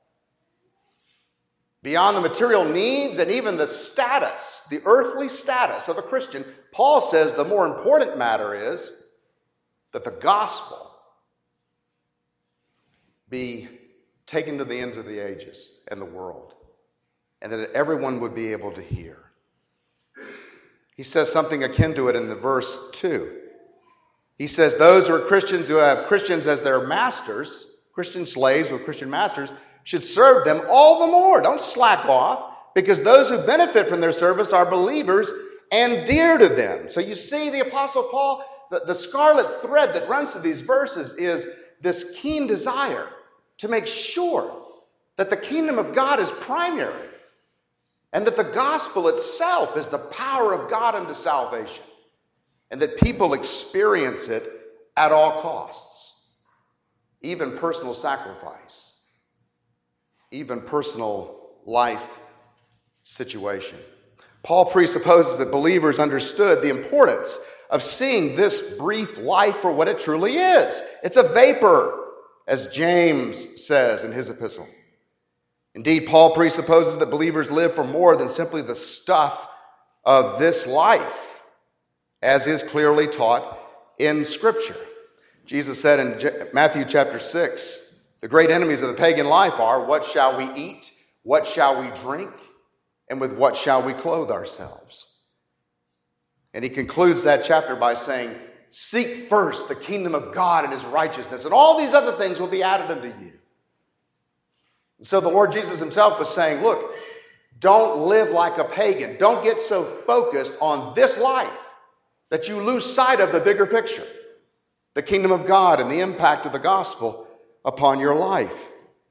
Beyond the material needs and even the status, the earthly status of a Christian, Paul says the more important matter is that the gospel be taken to the ends of the ages and the world, and that everyone would be able to hear. He says something akin to it in the verse two. He says those who are Christians who have Christians as their masters, Christian slaves with Christian masters, should serve them all the more. Don't slack off, because those who benefit from their service are believers and dear to them. So you see, the Apostle Paul, the, the scarlet thread that runs through these verses is this keen desire to make sure that the kingdom of God is primary, and that the gospel itself is the power of God unto salvation, and that people experience it at all costs, even personal sacrifice, even personal life situation. Paul presupposes that believers understood the importance of seeing this brief life for what it truly is. It's a vapor, as James says in his epistle. Indeed, Paul presupposes that believers live for more than simply the stuff of this life, as is clearly taught in Scripture. Jesus said in Matthew chapter six, the great enemies of the pagan life are, what shall we eat? What shall we drink? And with what shall we clothe ourselves? And he concludes that chapter by saying, seek first the kingdom of God and his righteousness, and all these other things will be added unto you. And so the Lord Jesus himself was saying, look, don't live like a pagan. Don't get so focused on this life that you lose sight of the bigger picture, the kingdom of God and the impact of the gospel upon your life.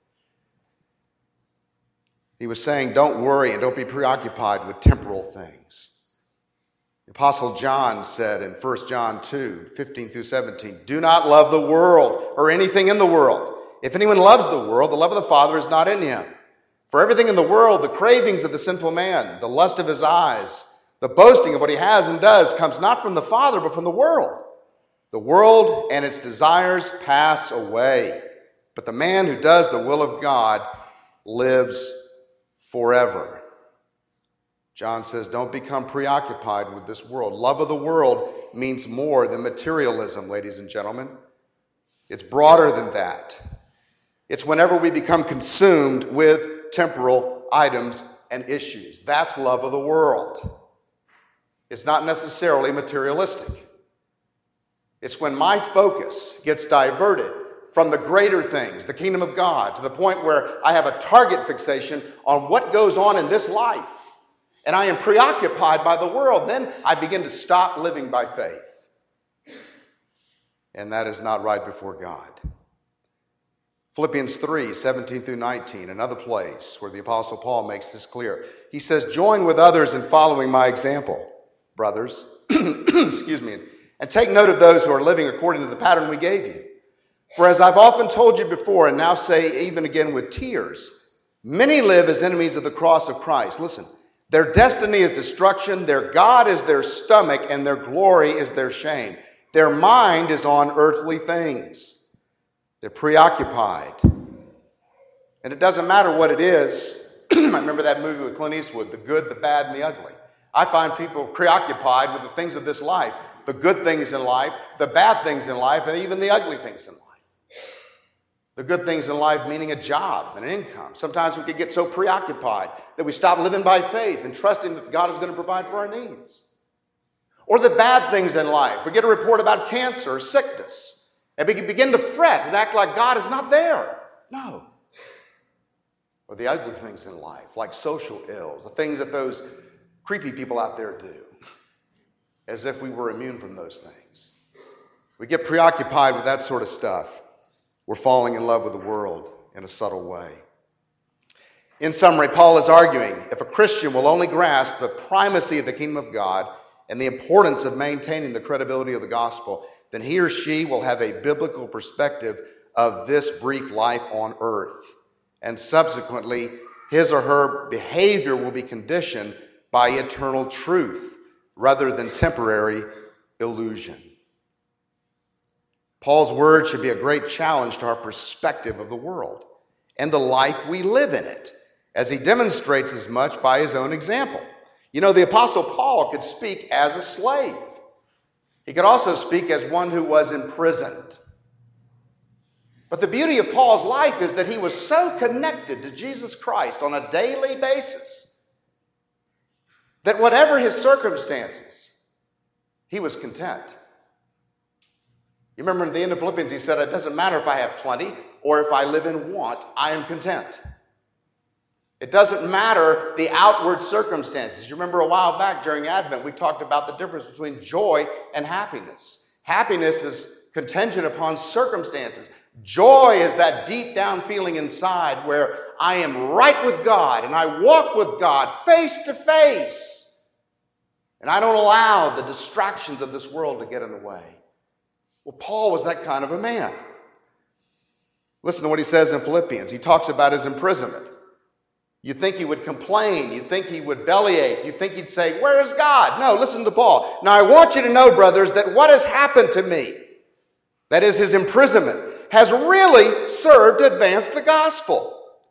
He was saying, don't worry and don't be preoccupied with temporal things. The Apostle John said in First John two, fifteen through seventeen, do not love the world or anything in the world. If anyone loves the world, the love of the Father is not in him. For everything in the world, the cravings of the sinful man, the lust of his eyes, the boasting of what he has and does, comes not from the Father, but from the world. The world and its desires pass away, but the man who does the will of God lives forever. John says, don't become preoccupied with this world. Love of the world means more than materialism, ladies and gentlemen. It's broader than that. It's whenever we become consumed with temporal items and issues. That's love of the world. It's not necessarily materialistic. It's when my focus gets diverted from the greater things, the kingdom of God, to the point where I have a target fixation on what goes on in this life, and I am preoccupied by the world, then I begin to stop living by faith. And that is not right before God. Philippians three, seventeen through nineteen, another place where the Apostle Paul makes this clear. He says, join with others in following my example, brothers, excuse me, and take note of those who are living according to the pattern we gave you. For as I've often told you before, and now say even again with tears, many live as enemies of the cross of Christ. Listen, their destiny is destruction, their God is their stomach, and their glory is their shame. Their mind is on earthly things. They're preoccupied. And it doesn't matter what it is. I remember that movie with Clint Eastwood, The Good, the Bad, and the Ugly. I find people preoccupied with the things of this life, the good things in life, the bad things in life, and even the ugly things in life. The good things in life meaning a job and an income. Sometimes we can get so preoccupied that we stop living by faith and trusting that God is going to provide for our needs. Or the bad things in life. We get a report about cancer or sickness, and we can begin to fret and act like God is not there. No. Or the ugly things in life, like social ills, the things that those creepy people out there do, as if we were immune from those things. We get preoccupied with that sort of stuff. We're falling in love with the world in a subtle way. In summary, Paul is arguing, if a Christian will only grasp the primacy of the kingdom of God and the importance of maintaining the credibility of the gospel, then he or she will have a biblical perspective of this brief life on earth. And subsequently, his or her behavior will be conditioned by eternal truth rather than temporary illusion. Paul's words should be a great challenge to our perspective of the world and the life we live in it, as he demonstrates as much by his own example. You know, the Apostle Paul could speak as a slave. He could also speak as one who was imprisoned. But the beauty of Paul's life is that he was so connected to Jesus Christ on a daily basis that whatever his circumstances, he was content. You remember at the end of Philippians, he said, it doesn't matter if I have plenty or if I live in want, I am content. It doesn't matter the outward circumstances. You remember a while back during Advent, we talked about the difference between joy and happiness. Happiness is contingent upon circumstances. Joy is that deep down feeling inside where I am right with God and I walk with God face to face. And I don't allow the distractions of this world to get in the way. Well, Paul was that kind of a man. Listen to what he says in Philippians. He talks about his imprisonment. You'd think he would complain. You'd think he would bellyache. You'd think he'd say, where is God? No, listen to Paul. Now, I want you to know, brothers, that what has happened to me, that is his imprisonment, has really served to advance the gospel.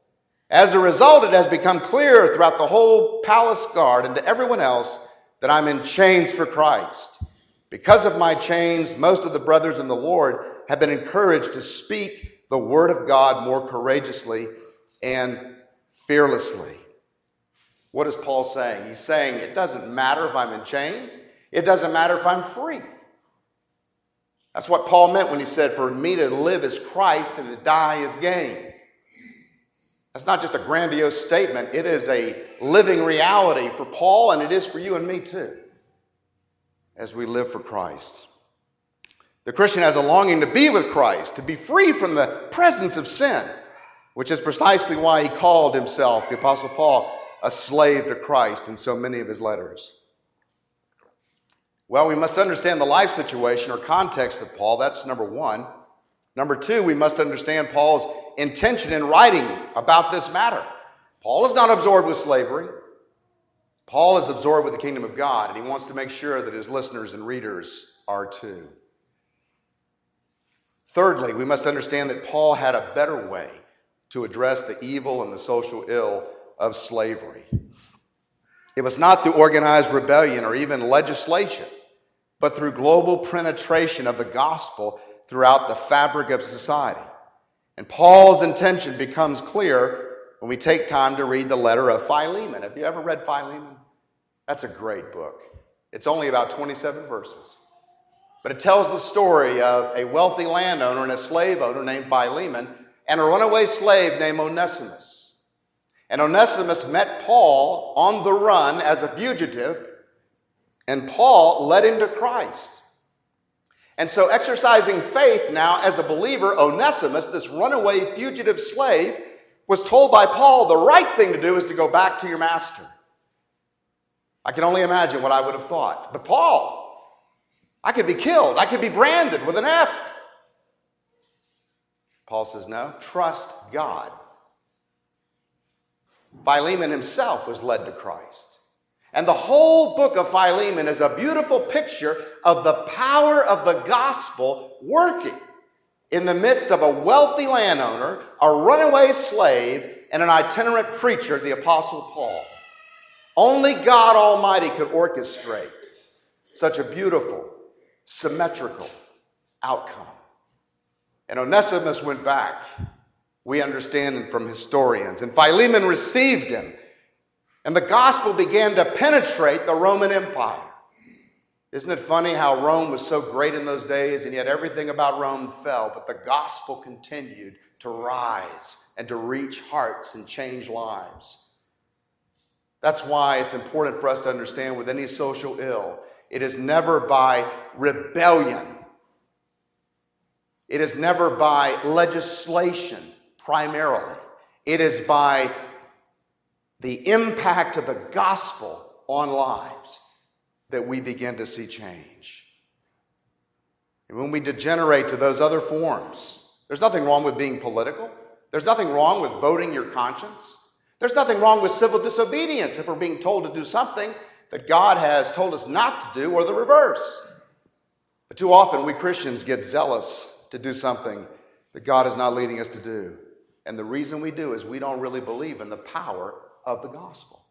As a result, it has become clear throughout the whole palace guard and to everyone else that I'm in chains for Christ. Because of my chains, most of the brothers in the Lord have been encouraged to speak the word of God more courageously and fearlessly. What is Paul saying? He's saying it doesn't matter if I'm in chains. It doesn't matter if I'm free. That's what Paul meant when he said, for me to live is Christ and to die is gain. That's not just a grandiose statement. It is a living reality for Paul, and it is for you and me too, as we live for Christ. The Christian has a longing to be with Christ, to be free from the presence of sin, which is precisely why he called himself, the Apostle Paul, a slave to Christ in so many of his letters. Well, we must understand the life situation or context of Paul. That's number one. Number two, we must understand Paul's intention in writing about this matter. Paul is not absorbed with slavery. Paul is absorbed with the kingdom of God, and he wants to make sure that his listeners and readers are too. Thirdly, we must understand that Paul had a better way to address the evil and the social ill of slavery. It was not through organized rebellion or even legislation, but through global penetration of the gospel throughout the fabric of society. And Paul's intention becomes clear when we take time to read the letter of Philemon. Have you ever read Philemon? That's a great book. It's only about twenty-seven verses. But it tells the story of a wealthy landowner and a slave owner named Philemon and a runaway slave named Onesimus. And Onesimus met Paul on the run as a fugitive, and Paul led him to Christ. And so exercising faith now as a believer, Onesimus, this runaway fugitive slave, was told by Paul the right thing to do is to go back to your master. I can only imagine what I would have thought. But Paul, I could be killed. I could be branded with an F. Paul says, no, trust God. Philemon himself was led to Christ. And the whole book of Philemon is a beautiful picture of the power of the gospel working in the midst of a wealthy landowner, a runaway slave, and an itinerant preacher, the Apostle Paul. Only God Almighty could orchestrate such a beautiful, symmetrical outcome. And Onesimus went back, we understand from historians, and Philemon received him. And the gospel began to penetrate the Roman Empire. Isn't it funny how Rome was so great in those days, and yet everything about Rome fell, but the gospel continued to rise and to reach hearts and change lives. That's why it's important for us to understand with any social ill, it is never by rebellion. It is never by legislation primarily. It is by the impact of the gospel on lives that we begin to see change. And when we degenerate to those other forms, there's nothing wrong with being political. There's nothing wrong with voting your conscience. There's nothing wrong with civil disobedience if we're being told to do something that God has told us not to do, or the reverse. But too often we Christians get zealous to do something that God is not leading us to do. And the reason we do is we don't really believe in the power of the gospel.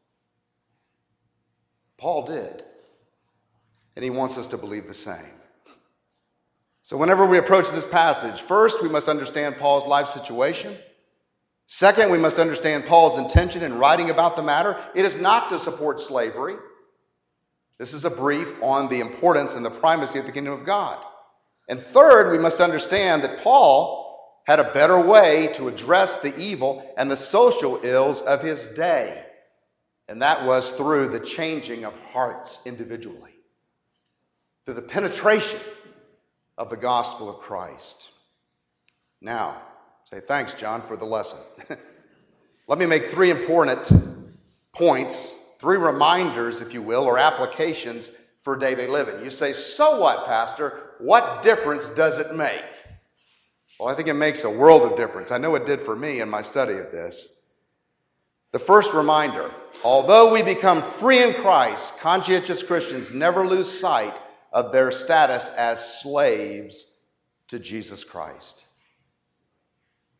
Paul did. And he wants us to believe the same. So whenever we approach this passage, first we must understand Paul's life situation. Second, we must understand Paul's intention in writing about the matter. It is not to support slavery. This is a brief on the importance and the primacy of the kingdom of God. And third, we must understand that Paul had a better way to address the evil and the social ills of his day. And that was through the changing of hearts individually, through the penetration of the gospel of Christ. Now, say thanks, John, for the lesson. Let me make three important points, three reminders, if you will, or applications for daily living. You say, so what, Pastor? What difference does it make? Well, I think it makes a world of difference. I know it did for me in my study of this. The first reminder, although we become free in Christ, conscientious Christians never lose sight of their status as slaves to Jesus Christ.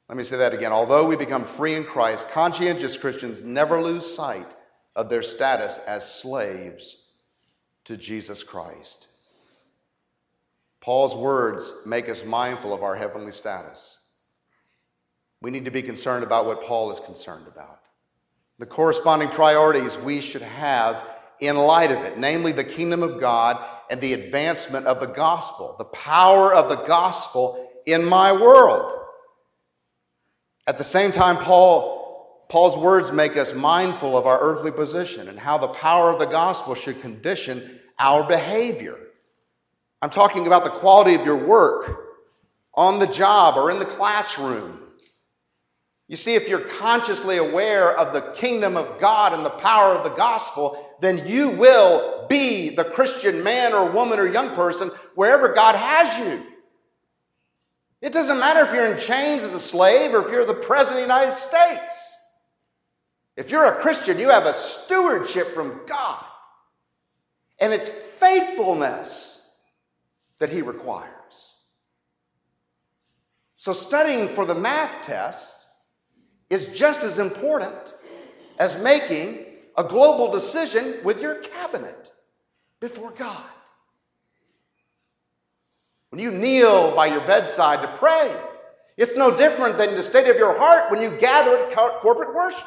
Let me say that again. Although we become free in Christ, conscientious Christians never lose sight of their status as slaves to Jesus Christ. Paul's words make us mindful of our heavenly status. We need to be concerned about what Paul is concerned about. The corresponding priorities we should have in light of it, namely the kingdom of God and the advancement of the gospel, the power of the gospel in my world. At the same time, Paul, Paul's words make us mindful of our earthly position and how the power of the gospel should condition our behavior. I'm talking about the quality of your work, on the job, or in the classroom. You see, if you're consciously aware of the kingdom of God and the power of the gospel, then you will be the Christian man or woman or young person wherever God has you. It doesn't matter if you're in chains as a slave or if you're the President of the United States. If you're a Christian, you have a stewardship from God. And it's faithfulness that He requires. So studying for the math test is just as important as making a global decision with your cabinet before God. When you kneel by your bedside to pray, it's no different than the state of your heart when you gather at corporate worship.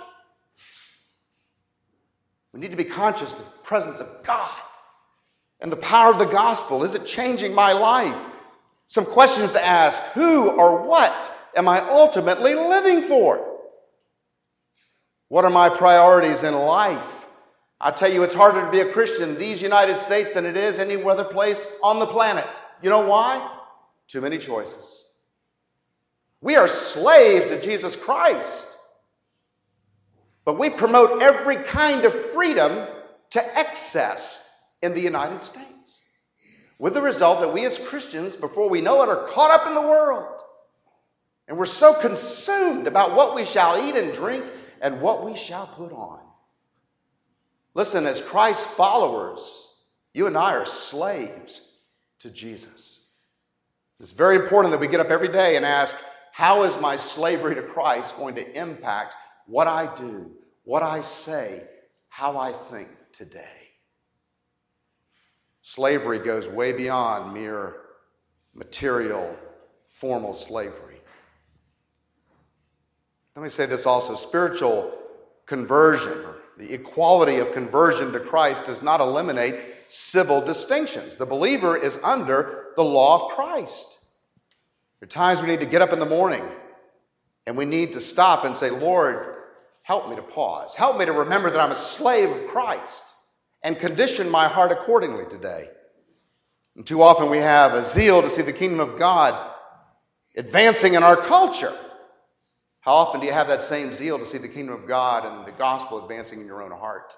We need to be conscious of the presence of God and the power of the gospel. Is it changing my life? Some questions to ask. Who or what am I ultimately living for? What are my priorities in life? I tell you, it's harder to be a Christian in these United States than it is any other place on the planet. You know why? Too many choices. We are slaves to Jesus Christ. But we promote every kind of freedom to excess in the United States. With the result that we as Christians, before we know it, are caught up in the world. And we're so consumed about what we shall eat and drink and what we shall put on. Listen, as Christ followers, you and I are slaves to Jesus. It's very important that we get up every day and ask, how is my slavery to Christ going to impact what I do, what I say, how I think today? Slavery goes way beyond mere material, formal slavery. Let me say this also. Spiritual conversion, or the equality of conversion to Christ, does not eliminate civil distinctions. The believer is under the law of Christ. There are times we need to get up in the morning and we need to stop and say, Lord, help me to pause. Help me to remember that I'm a slave of Christ and condition my heart accordingly today. And too often we have a zeal to see the kingdom of God advancing in our culture. How often do you have that same zeal to see the kingdom of God and the gospel advancing in your own heart?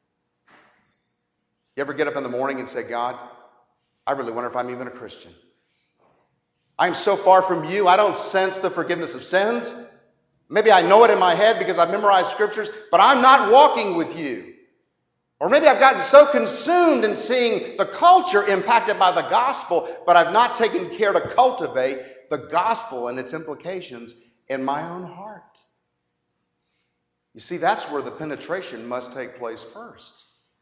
You ever get up in the morning and say, God, I really wonder if I'm even a Christian. I'm so far from you, I don't sense the forgiveness of sins. Maybe I know it in my head because I've memorized scriptures, but I'm not walking with you. Or maybe I've gotten so consumed in seeing the culture impacted by the gospel, but I've not taken care to cultivate the gospel and its implications in my own heart. You see, that's where the penetration must take place first.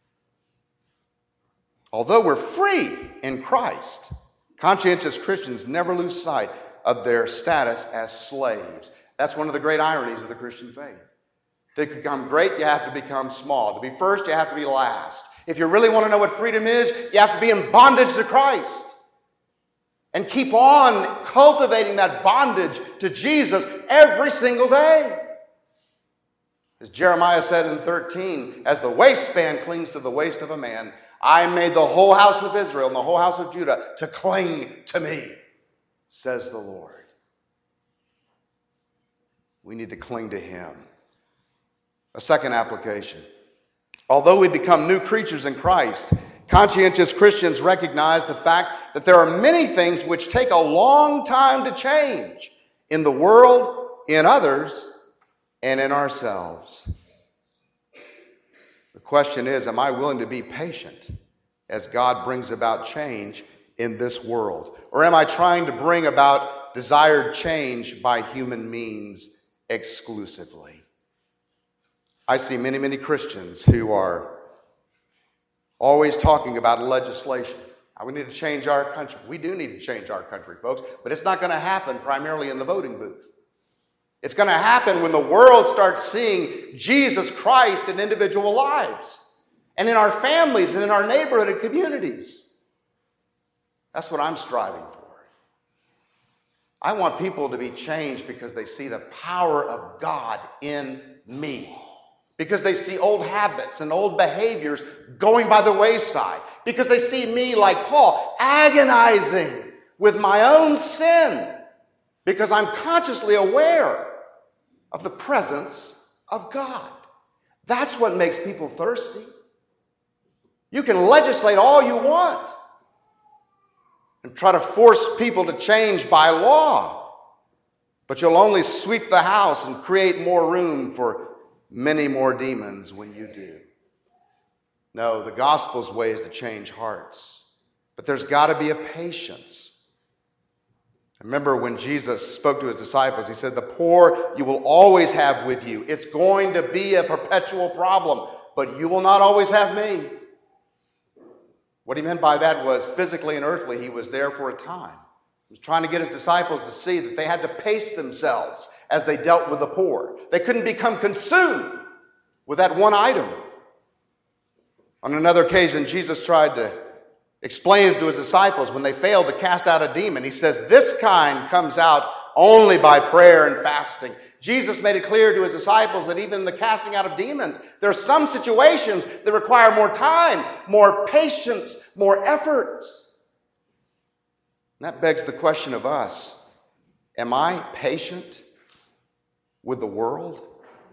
Although we're free in Christ, conscientious Christians never lose sight of their status as slaves. That's one of the great ironies of the Christian faith. To become great, you have to become small. To be first, you have to be last. If you really want to know what freedom is, you have to be in bondage to Christ. And keep on cultivating that bondage to Jesus every single day. As Jeremiah said in thirteen, as the waistband clings to the waist of a man, I made the whole house of Israel and the whole house of Judah to cling to me, says the Lord. We need to cling to Him. A second application. Although we become new creatures in Christ, conscientious Christians recognize the fact that there are many things which take a long time to change in the world, in others, and in ourselves. The question is, am I willing to be patient as God brings about change in this world? Or am I trying to bring about desired change by human means exclusively. I see many, many Christians who are always talking about legislation. We need to change our country. We do need to change our country, folks, but it's not going to happen primarily in the voting booth. It's going to happen when the world starts seeing Jesus Christ in individual lives and in our families and in our neighborhood and communities. That's what I'm striving for. I want people to be changed because they see the power of God in me. Because they see old habits and old behaviors going by the wayside. Because they see me, like Paul, agonizing with my own sin. Because I'm consciously aware of the presence of God. That's what makes people thirsty. You can legislate all you want and try to force people to change by law. But you'll only sweep the house and create more room for many more demons when you do. No, the gospel's way is to change hearts. But there's got to be a patience. Remember when Jesus spoke to his disciples, he said, the poor you will always have with you. It's going to be a perpetual problem, but you will not always have me. What he meant by that was physically and earthly, he was there for a time. He was trying to get his disciples to see that they had to pace themselves as they dealt with the poor. They couldn't become consumed with that one item. On another occasion, Jesus tried to explain it to his disciples when they failed to cast out a demon. He says, this kind comes out only by prayer and fasting. Jesus made it clear to his disciples that even in the casting out of demons, there are some situations that require more time, more patience, more effort. And that begs the question of us, am I patient with the world?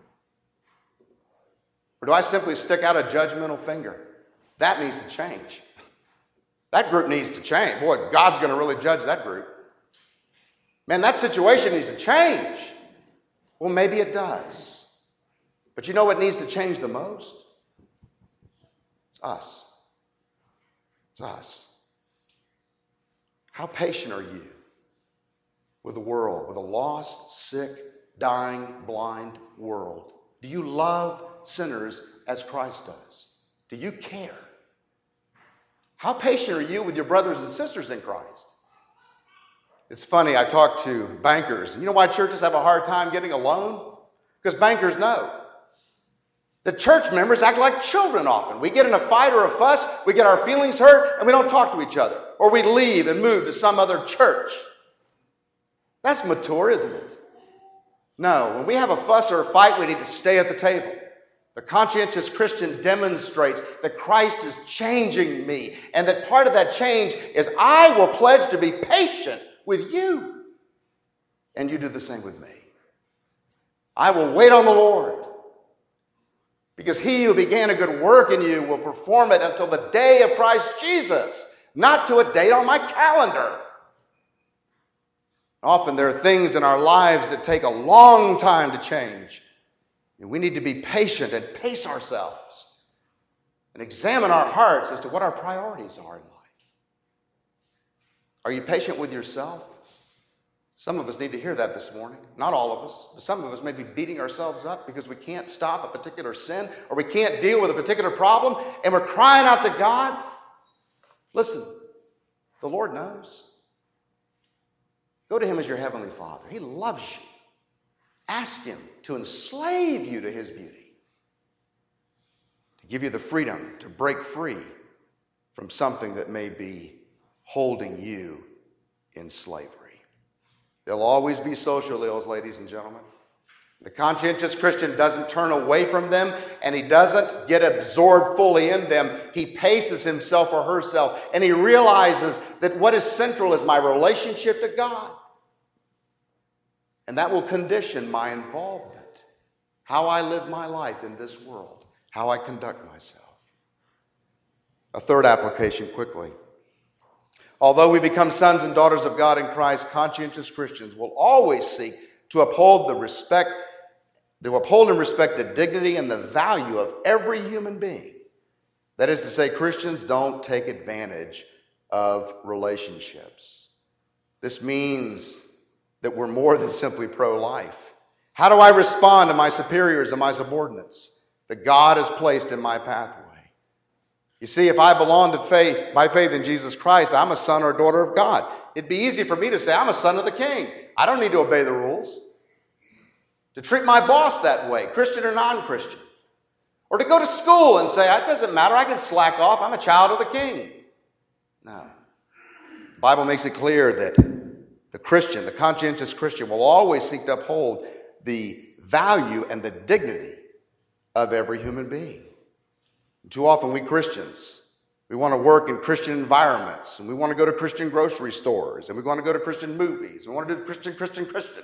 Or do I simply stick out a judgmental finger? That needs to change. That group needs to change. Boy, God's going to really judge that group. Man, that situation needs to change. Well, maybe it does. But you know what needs to change the most? It's us. It's us. How patient are you with the world, with a lost, sick, dying, blind world? Do you love sinners as Christ does? Do you care? How patient are you with your brothers and sisters in Christ? It's funny, I talk to bankers. You know why churches have a hard time getting a loan? Because bankers know. The church members act like children often. We get in a fight or a fuss, we get our feelings hurt, and we don't talk to each other. Or we leave and move to some other church. That's mature, isn't it? No, when we have a fuss or a fight, we need to stay at the table. The conscientious Christian demonstrates that Christ is changing me, and that part of that change is I will pledge to be patient with you, and you do the same with me. I will wait on the Lord, because he who began a good work in you will perform it until the day of Christ Jesus, not to a date on my calendar. Often there are things in our lives that take a long time to change. And we need to be patient and pace ourselves and examine our hearts as to what our priorities are in life. Are you patient with yourself? Some of us need to hear that this morning. Not all of us, but some of us may be beating ourselves up because we can't stop a particular sin or we can't deal with a particular problem, and we're crying out to God. Listen, the Lord knows. Go to him as your heavenly Father. He loves you. Ask him to enslave you to his beauty, to give you the freedom to break free from something that may be holding you in slavery. There'll always be social ills, ladies and gentlemen. The conscientious Christian doesn't turn away from them, and he doesn't get absorbed fully in them. He paces himself or herself, and he realizes that what is central is my relationship to God. And that will condition my involvement, how I live my life in this world, how I conduct myself. A third application quickly. Although we become sons and daughters of God in Christ, conscientious Christians will always seek to uphold the respect, to uphold and respect the dignity and the value of every human being. That is to say, Christians don't take advantage of relationships. This means that we're more than simply pro-life? How do I respond to my superiors and my subordinates that God has placed in my pathway? You see, if I belong to faith, by faith in Jesus Christ, I'm a son or a daughter of God. It'd be easy for me to say, I'm a son of the King. I don't need to obey the rules. To treat my boss that way, Christian or non-Christian. Or to go to school and say, it doesn't matter, I can slack off, I'm a child of the King. No. The Bible makes it clear that the Christian, the conscientious Christian, will always seek to uphold the value and the dignity of every human being. And too often we Christians, we want to work in Christian environments, and we want to go to Christian grocery stores, and we want to go to Christian movies, we want to do Christian, Christian, Christian.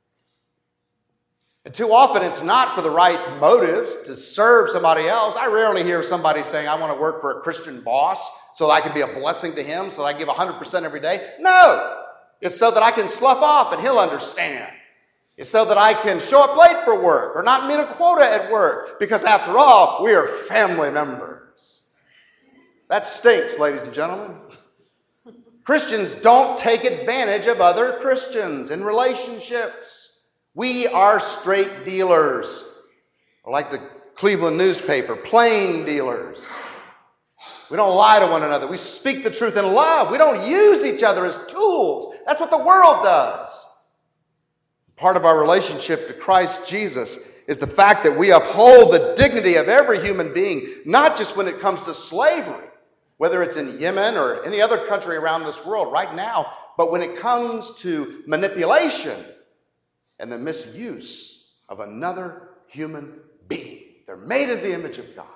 And too often it's not for the right motives to serve somebody else. I rarely hear somebody saying, I want to work for a Christian boss so that I can be a blessing to him, so that I give one hundred percent every day. No! It's so that I can slough off and he'll understand. It's so that I can show up late for work or not meet a quota at work, because after all, we are family members. That stinks, ladies and gentlemen. Christians don't take advantage of other Christians in relationships. We are straight dealers, or like the Cleveland newspaper, plain dealers. We don't lie to one another. We speak the truth in love. We don't use each other as tools. That's what the world does. Part of our relationship to Christ Jesus is the fact that we uphold the dignity of every human being, not just when it comes to slavery, whether it's in Yemen or any other country around this world right now, but when it comes to manipulation and the misuse of another human being. They're made in the image of God.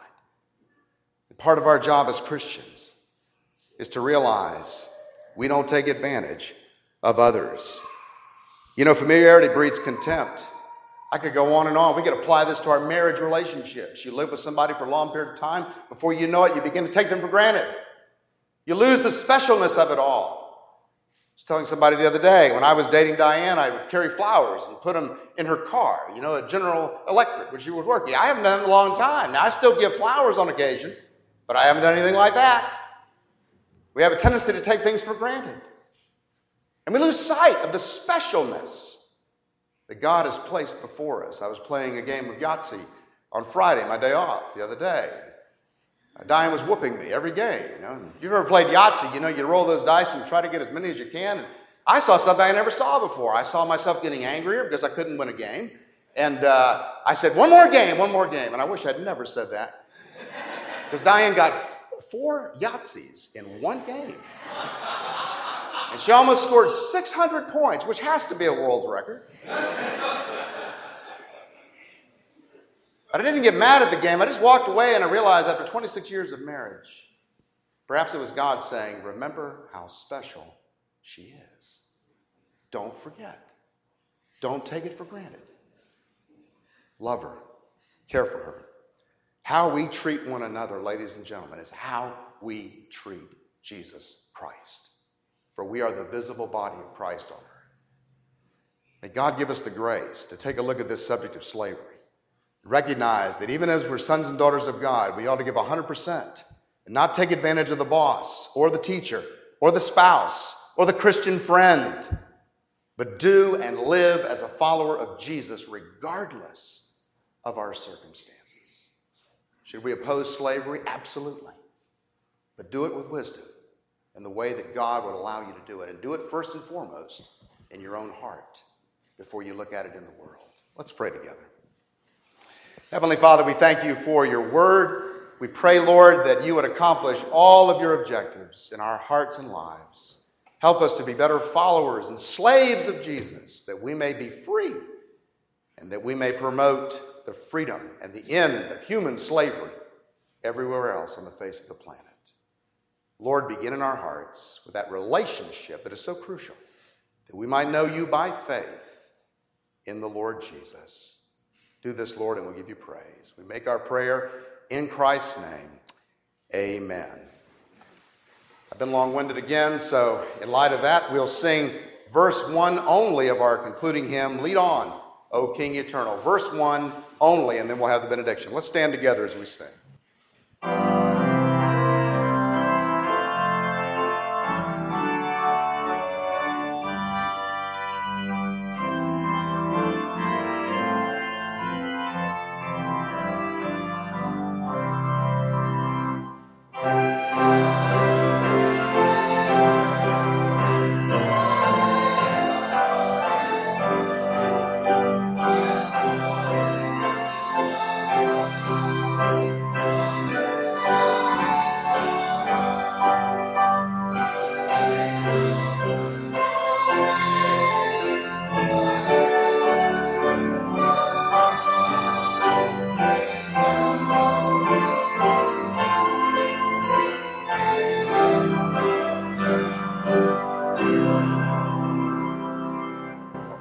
And part of our job as Christians is to realize we don't take advantage of others. You know, familiarity breeds contempt. I could go on and on. We could apply this to our marriage relationships. You live with somebody for a long period of time. Before you know it, you begin to take them for granted. You lose the specialness of it all. I was telling somebody the other day, when I was dating Diane, I would carry flowers and put them in her car, you know, at General Electric, where she was working. I haven't done it in a long time. Now, I still give flowers on occasion, but I haven't done anything like that. We have a tendency to take things for granted. And we lose sight of the specialness that God has placed before us. I was playing a game of Yahtzee on Friday, my day off, the other day. Diane was whooping me every game. You know, if you've ever played Yahtzee, you know, you roll those dice and try to get as many as you can. And I saw something I never saw before. I saw myself getting angrier because I couldn't win a game. And uh, I said, one more game, one more game. And I wish I'd never said that. Because Diane got four Yahtzees in one game. And she almost scored six hundred points, which has to be a world record. But I didn't get mad at the game. I just walked away, and I realized after twenty-six years of marriage, perhaps it was God saying, remember how special she is. Don't forget. Don't take it for granted. Love her. Care for her. How we treat one another, ladies and gentlemen, is how we treat Jesus Christ. For we are the visible body of Christ on earth. May God give us the grace to take a look at this subject of slavery. Recognize that even as we're sons and daughters of God, we ought to give one hundred percent and not take advantage of the boss or the teacher or the spouse or the Christian friend, but do and live as a follower of Jesus regardless of our circumstances. Should we oppose slavery? Absolutely. But do it with wisdom in the way that God would allow you to do it. And do it first and foremost in your own heart before you look at it in the world. Let's pray together. Heavenly Father, we thank you for your word. We pray, Lord, that you would accomplish all of your objectives in our hearts and lives. Help us to be better followers and slaves of Jesus, that we may be free and that we may promote the freedom and the end of human slavery everywhere else on the face of the planet. Lord, begin in our hearts with that relationship that is so crucial, that we might know you by faith in the Lord Jesus. Do this, Lord, and we'll give you praise. We make our prayer in Christ's name. Amen. I've been long-winded again, so in light of that, we'll sing verse one only of our concluding hymn, Lead On, O King Eternal. Verse one only, and then we'll have the benediction. Let's stand together as we sing.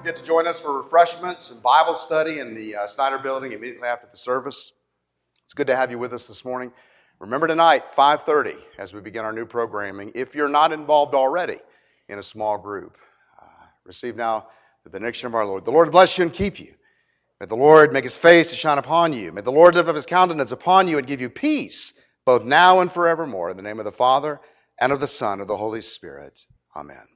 forget to join us for refreshments and Bible study in the uh, Snyder Building immediately after the service. It's good to have you with us this morning. Remember tonight, five thirty, as we begin our new programming, if you're not involved already in a small group. Uh, receive now the benediction of our Lord. The Lord bless you and keep you. May the Lord make his face to shine upon you. May the Lord lift up his countenance upon you and give you peace, both now and forevermore. In the name of the Father, and of the Son, and of the Holy Spirit. Amen.